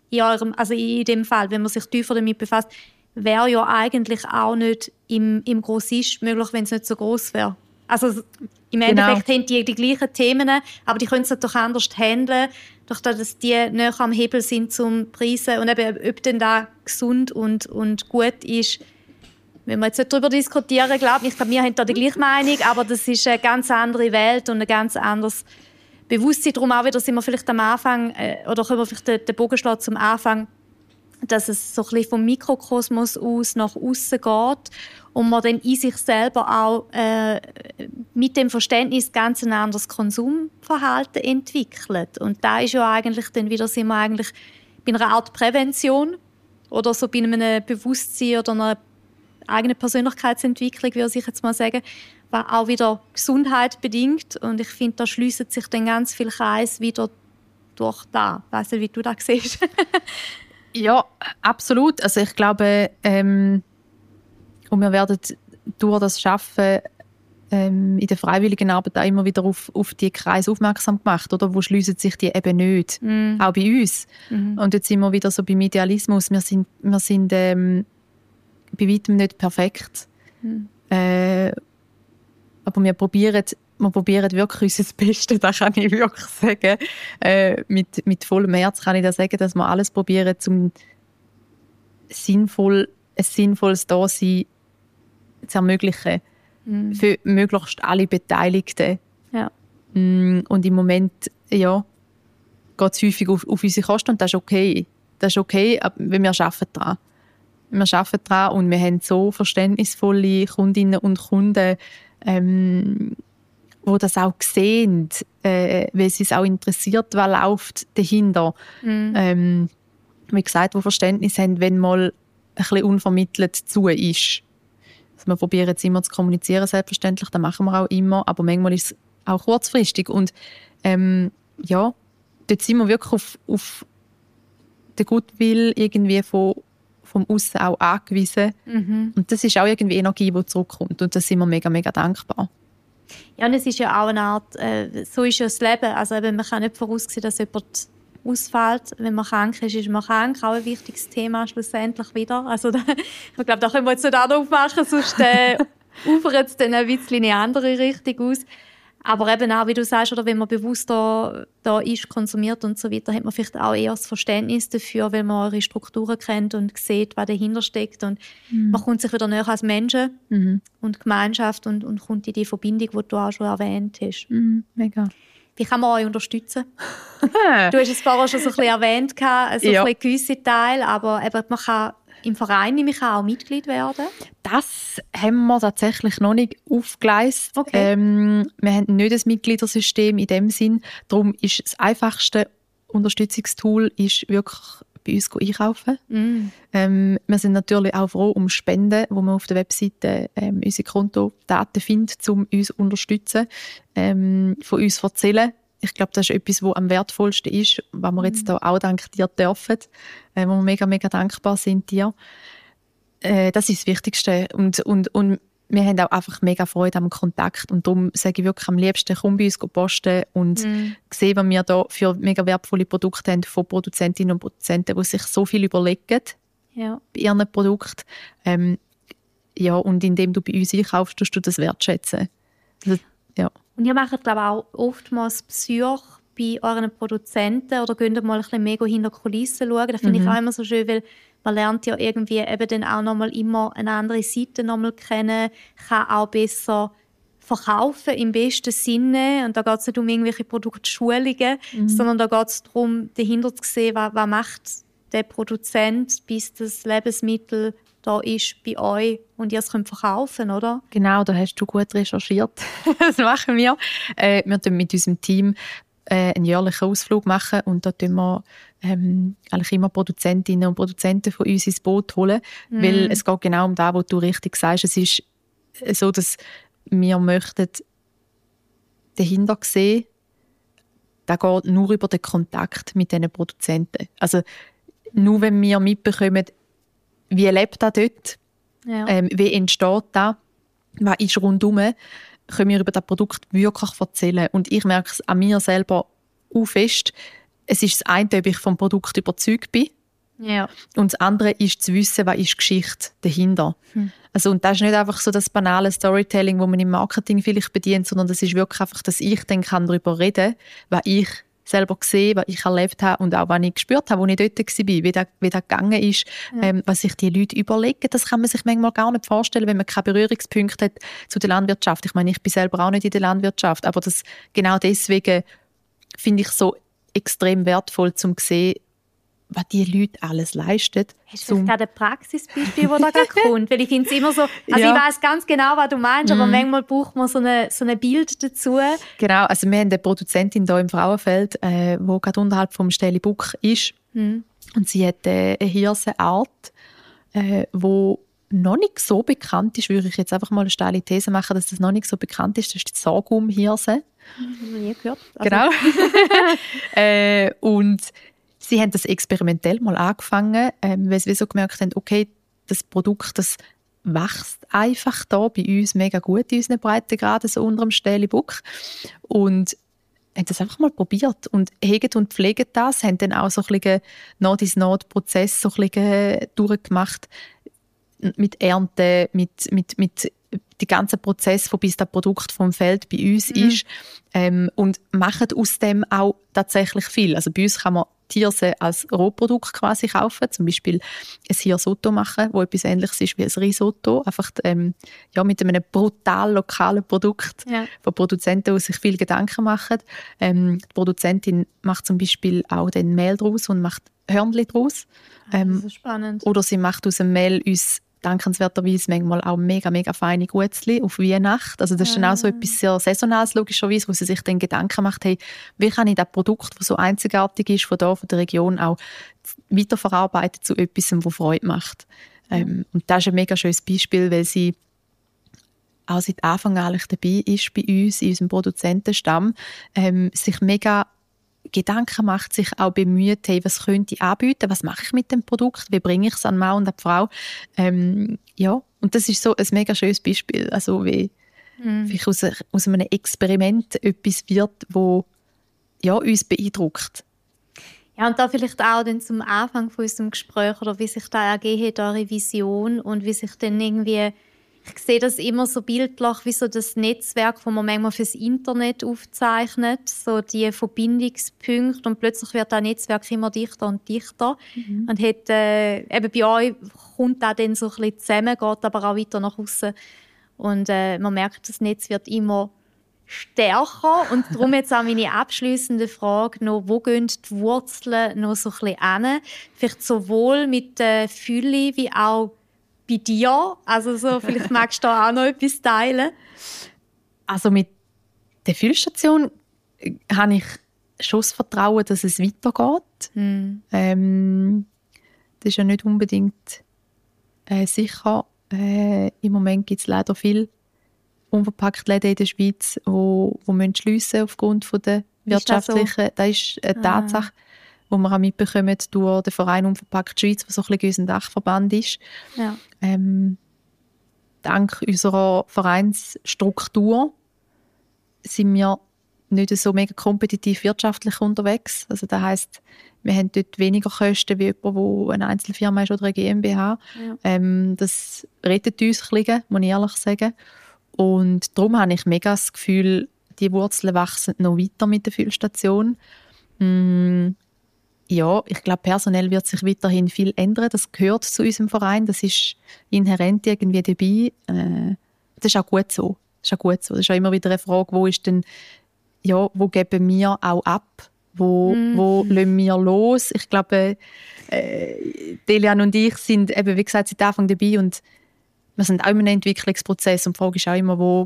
In dem Fall, wenn man sich tiefer damit befasst, wäre ja eigentlich auch nicht im Grossist möglich, wenn es nicht so gross wäre. Also im Endeffekt haben die gleichen Themen, aber die können es doch anders handeln, durch das, dass die näher am Hebel sind zum Preisen. Und eben, ob denn da gesund und gut ist, wenn wir jetzt nicht darüber diskutieren, glaube ich, wir haben da die gleiche Meinung, aber das ist eine ganz andere Welt und ein ganz anderes Bewusstsein. Darum auch wieder sind wir vielleicht am Anfang, oder können wir vielleicht den Bogen schlagen zum Anfang, dass es so ein bisschen vom Mikrokosmos aus nach außen geht und man dann in sich selber auch mit dem Verständnis ganz ein anderes Konsumverhalten entwickelt. Und da ist ja eigentlich dann wieder, sind wir eigentlich bei einer Art Prävention oder so bei einem Bewusstsein oder einer eigenen Persönlichkeitsentwicklung, würde ich jetzt mal sagen, was auch wieder Gesundheit bedingt. Und ich finde, da schliessen sich dann ganz viele Kreise wieder durch da. Ich weiss nicht, wie du das siehst. Ja, absolut. Also ich glaube, und wir werden durch das Arbeiten in der freiwilligen Arbeit auch immer wieder auf die Kreise aufmerksam gemacht, oder? Wo schliessen sich die eben nicht. Auch bei uns. Und jetzt sind wir wieder so beim Idealismus. Wir sind bei weitem nicht perfekt. Aber wir probieren wirklich unser Bestes, das kann ich wirklich sagen. Mit vollem Herz kann ich das sagen, dass wir alles probieren, um ein sinnvolles Dasein zu ermöglichen. Für möglichst alle Beteiligten. Ja. Und im Moment geht es häufig auf unsere Kosten und das ist okay. Das ist okay, aber wir arbeiten daran. Wir arbeiten daran und wir haben so verständnisvolle Kundinnen und Kunden, die das auch sehen, weil sie es auch interessiert, was läuft dahinter. Wie gesagt, die Verständnis haben, wenn mal ein bisschen unvermittelt zu ist. Also wir probieren jetzt immer zu kommunizieren, selbstverständlich, das machen wir auch immer, aber manchmal ist es auch kurzfristig. Und dort sind wir wirklich auf den Goodwill irgendwie vom Aussen auch angewiesen. Und das ist auch irgendwie Energie, die zurückkommt. Und da sind wir mega, mega dankbar. Ja, und es ist ja auch eine Art, so ist ja das Leben. Also eben, man kann nicht voraussehen, dass jemand ausfällt. Wenn man krank ist man krank. Auch ein wichtiges Thema schlussendlich wieder. Also ich glaube, da können wir jetzt nicht auch noch aufmachen, sonst ufert es dann ein bisschen in eine andere Richtung aus. Aber eben auch, wie du sagst, oder wenn man bewusst da ist, konsumiert und so weiter, hat man vielleicht auch eher das Verständnis dafür, weil man eure Strukturen kennt und sieht, was dahinter steckt. Und man kommt sich wieder näher als Menschen und Gemeinschaft und kommt in die Verbindung, die du auch schon erwähnt hast. Mega. Wie kann man euch unterstützen? Du hast es vorher schon so ein bisschen erwähnt, also ein bisschen gewisse Teile, aber eben, man kann im Verein nämlich auch Mitglied werden? Das haben wir tatsächlich noch nicht aufgeleistet. Okay. Wir haben nicht ein Mitgliedersystem in dem Sinn. Darum ist das einfachste Unterstützungstool ist wirklich bei uns einkaufen. Wir sind natürlich auch froh um Spenden, wo man auf der Webseite unsere Kontodaten findet, um uns zu unterstützen, von uns zu erzählen. Ich glaube, das ist etwas, was am wertvollsten ist, was wir jetzt auch dank dir dürfen, wo wir mega, mega dankbar sind dir. Das ist das Wichtigste. Und wir haben auch einfach mega Freude am Kontakt. Und darum sage ich wirklich am liebsten, komm bei uns posten und sehen, was wir da für mega wertvolle Produkte haben von Produzentinnen und Produzenten, die sich so viel überlegen bei ihren Produkten. Und indem du bei uns einkaufst, tust du das wertschätzen. Also, ja. Und ihr macht, glaube ich, auch oftmals Besuche bei euren Produzenten oder geht mal ein bisschen mega hinter die Kulissen schauen. Das finde ich auch immer so schön, weil man lernt ja irgendwie eben dann auch noch mal immer eine andere Seite noch mal kennen, kann auch besser verkaufen im besten Sinne. Und da geht es nicht um irgendwelche Produktschulungen, sondern da geht es darum, dahinter zu sehen, was macht der Produzent, bis das Lebensmittel da ist bei euch und ihr es verkaufen könnt, oder? Genau, da hast du gut recherchiert. Das machen wir. Wir tun mit unserem Team einen jährlichen Ausflug machen und da tun wir eigentlich immer Produzentinnen und Produzenten von uns ins Boot holen, weil es geht genau um das, was du richtig sagst. Es ist so, dass wir möchten dahinter sehen, das geht nur über den Kontakt mit diesen Produzenten. Also nur wenn wir mitbekommen, wie lebt das dort, wie entsteht das, was ist rundherum, können wir über das Produkt wirklich erzählen. Und ich merke es an mir selber auch fest. Es ist das eine, ob ich vom Produkt überzeugt bin. Ja. Und das andere ist zu wissen, was ist die Geschichte dahinter. Also, und das ist nicht einfach so das banale Storytelling, das man im Marketing vielleicht bedient, sondern das ist wirklich einfach, dass ich dann darüber reden kann, was ich selber gesehen, was ich erlebt habe und auch was ich gespürt habe, als ich dort war, wie das gegangen ist, was sich die Leute überlegen. Das kann man sich manchmal gar nicht vorstellen, wenn man keine Berührungspunkte hat zu der Landwirtschaft. Ich meine, ich bin selber auch nicht in der Landwirtschaft, aber das, genau deswegen finde ich so extrem wertvoll, um zu sehen, was die Leute alles leisten. Hast du gerade ein Praxisbeispiel, das da kommt? Weil ich finde es immer so, also ich weiss ganz genau, was du meinst, aber manchmal braucht man so ein Bild dazu. Genau, also wir haben eine Produzentin hier im Frauenfeld, die gerade unterhalb vom Stellibuck ist. Und sie hat eine Hirsenart, die noch nicht so bekannt ist, würde ich jetzt einfach mal eine steile These machen, dass das noch nicht so bekannt ist. Das ist die Sorghumhirse. Nie gehört. Genau. Und sie haben das experimentell mal angefangen, weil sie so gemerkt haben, okay, das Produkt, das wächst einfach da bei uns mega gut in unseren Breitengraden, so unter dem Stellibuck. Und haben das einfach mal probiert und hegen und pflegen das, haben dann auch so ein bisschen Not-is-Not-Prozess so ein bisschen durchgemacht mit Ernte, mit die ganzen Prozess, von bis das Produkt vom Feld bei uns ist, und machen aus dem auch tatsächlich viel. Also bei uns kann man Hirse als Rohprodukt quasi kaufen, zum Beispiel ein Hirsotto machen, wo etwas Ähnliches ist wie ein Risotto, einfach mit einem brutal lokalen Produkt von Produzenten, die sich viel Gedanken machen. Die Produzentin macht zum Beispiel auch den Mehl draus und macht Hörnli draus. Das ist spannend. Oder sie macht aus dem Mehl uns dankenswerterweise manchmal auch mega, mega feine Gutzli auf Weihnachten. Also das ist dann auch so etwas sehr Saisonales, logischerweise, wo sie sich dann Gedanken macht, hey, wie kann ich das Produkt, das so einzigartig ist, von der Region auch weiterverarbeiten zu etwas, das Freude macht. Und das ist ein mega schönes Beispiel, weil sie auch seit Anfang an dabei ist bei uns, in unserem Produzentenstamm, sich mega Gedanken macht, sich auch bemüht, hey, was könnte ich anbieten, was mache ich mit dem Produkt, wie bringe ich es an Mann und an die Frau. Und das ist so ein mega schönes Beispiel, also wie aus einem Experiment etwas wird, wo uns beeindruckt. Ja, und da vielleicht auch dann zum Anfang von unserem Gespräch, oder wie sich da ergeben hat, eure Vision und wie sich dann irgendwie, ich sehe das immer so bildlich, wie so das Netzwerk, das man manchmal fürs Internet aufzeichnet, so die Verbindungspunkte, und plötzlich wird das Netzwerk immer dichter und dichter. Und hat, eben bei euch kommt das dann so ein bisschen zusammen, geht aber auch weiter nach außen. Und man merkt, das Netz wird immer stärker. Und darum jetzt auch meine abschliessende Frage noch, wo gehen die Wurzeln noch so ein bisschen hin? Vielleicht sowohl mit der Fülle wie auch bei dir? Also so, vielleicht magst du da auch noch etwas teilen. Also mit der Füllstation habe ich schon das Vertrauen, dass es weitergeht. Das ist ja nicht unbedingt sicher. Im Moment gibt es leider viele unverpackte Läden in der Schweiz, die schliessen aufgrund von der wirtschaftlichen. Das ist eine Tatsache. wo wir auch mitbekommen durch den Verein Unverpackt Schweiz, der so ein bisschen unser Dachverband ist. Ja. Dank unserer Vereinsstruktur sind wir nicht so mega kompetitiv wirtschaftlich unterwegs. Also das heisst, wir haben dort weniger Kosten wie jemand, der eine Einzelfirma ist oder eine GmbH. Ja. Das rettet uns ein bisschen, muss ich ehrlich sagen. Und darum habe ich mega das Gefühl, die Wurzeln wachsen noch weiter mit der Füllstation. Ja, ich glaube, personell wird sich weiterhin viel ändern. Das gehört zu unserem Verein. Das ist inhärent irgendwie dabei. Das ist auch gut so. Das ist auch immer wieder eine Frage, wo geben wir auch ab? Wo lassen wir los? Ich glaube, Delian und ich sind eben, wie gesagt, seit Anfang dabei und wir sind auch in einem Entwicklungsprozess und die Frage ist auch immer, wo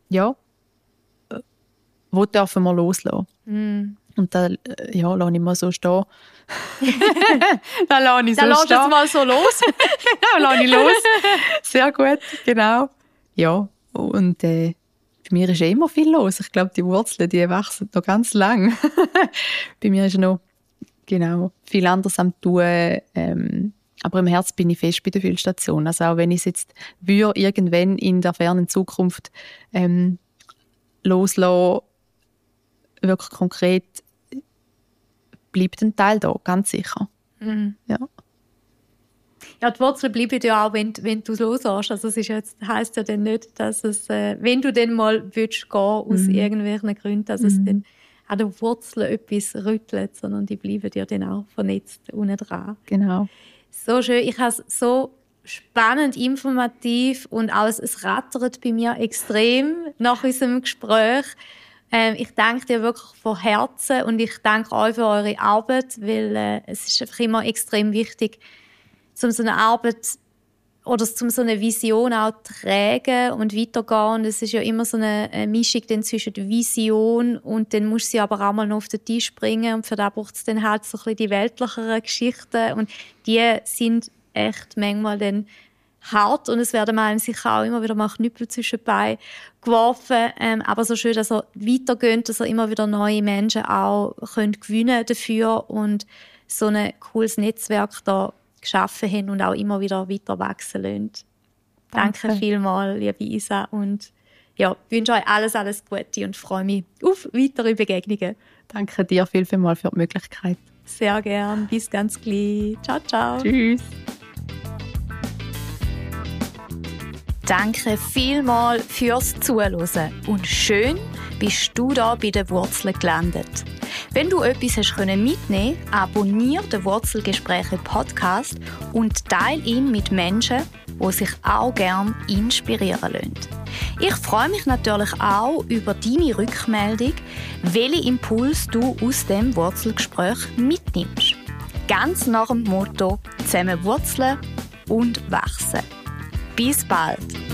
dürfen wir loslassen? Und da lasse ich mal so stehen. Da lasse ich es mal so los. Genau, lasse ich los. Sehr gut, genau. Ja, und bei mir ist immer viel los. Ich glaube, die Wurzeln, die wachsen noch ganz lang. Bei mir ist noch viel anderes am tun. Aber im Herzen bin ich fest bei der Füllstation. Also auch wenn ich es jetzt irgendwann in der fernen Zukunft loslasse, wirklich konkret, bleibt ein Teil da, ganz sicher. Mhm. Ja. Ja, die Wurzeln bleiben ja auch, wenn du es loslässt. Also es heisst ja dann nicht, dass es, wenn du dann mal willst gehen aus irgendwelchen Gründen, dass es dann an den Wurzeln etwas rüttelt, sondern die bleiben dir dann auch vernetzt unten dran. Genau. So schön. Ich habe es so spannend, informativ und alles, es rattert bei mir extrem nach unserem Gespräch. Ich danke dir wirklich von Herzen und ich danke euch für eure Arbeit, weil es ist einfach immer extrem wichtig, um so eine Arbeit oder um so eine Vision auch zu tragen und weitergehen. Und es ist ja immer so eine Mischung dann zwischen der Vision und dann musst du sie aber auch mal noch auf den Tisch bringen und für das braucht es dann halt so ein bisschen die weltlicheren Geschichten und die sind echt manchmal dann hart und es werden einem sicher auch immer wieder mal Knüppel zwischen die Beine geworfen, aber so schön, dass er weitergeht, dass er immer wieder neue Menschen auch gewinnen dafür und so ein cooles Netzwerk da geschaffen haben und auch immer wieder weiter wachsen lassen. Danke vielmals, liebe Isa, und ja, ich wünsche euch alles Gute und freue mich auf weitere Begegnungen. Danke dir vielmals für die Möglichkeit. Sehr gern. Bis ganz gleich. Ciao, ciao. Tschüss. Danke vielmals fürs Zuhören und schön bist du da bei den Wurzeln gelandet. Wenn du etwas hast mitnehmen können, abonniere den Wurzelgespräche Podcast und teile ihn mit Menschen, die sich auch gerne inspirieren lassen. Ich freue mich natürlich auch über deine Rückmeldung, welchen Impuls du aus dem Wurzelgespräch mitnimmst. Ganz nach dem Motto: zusammen wurzeln und wachsen. Bis bald!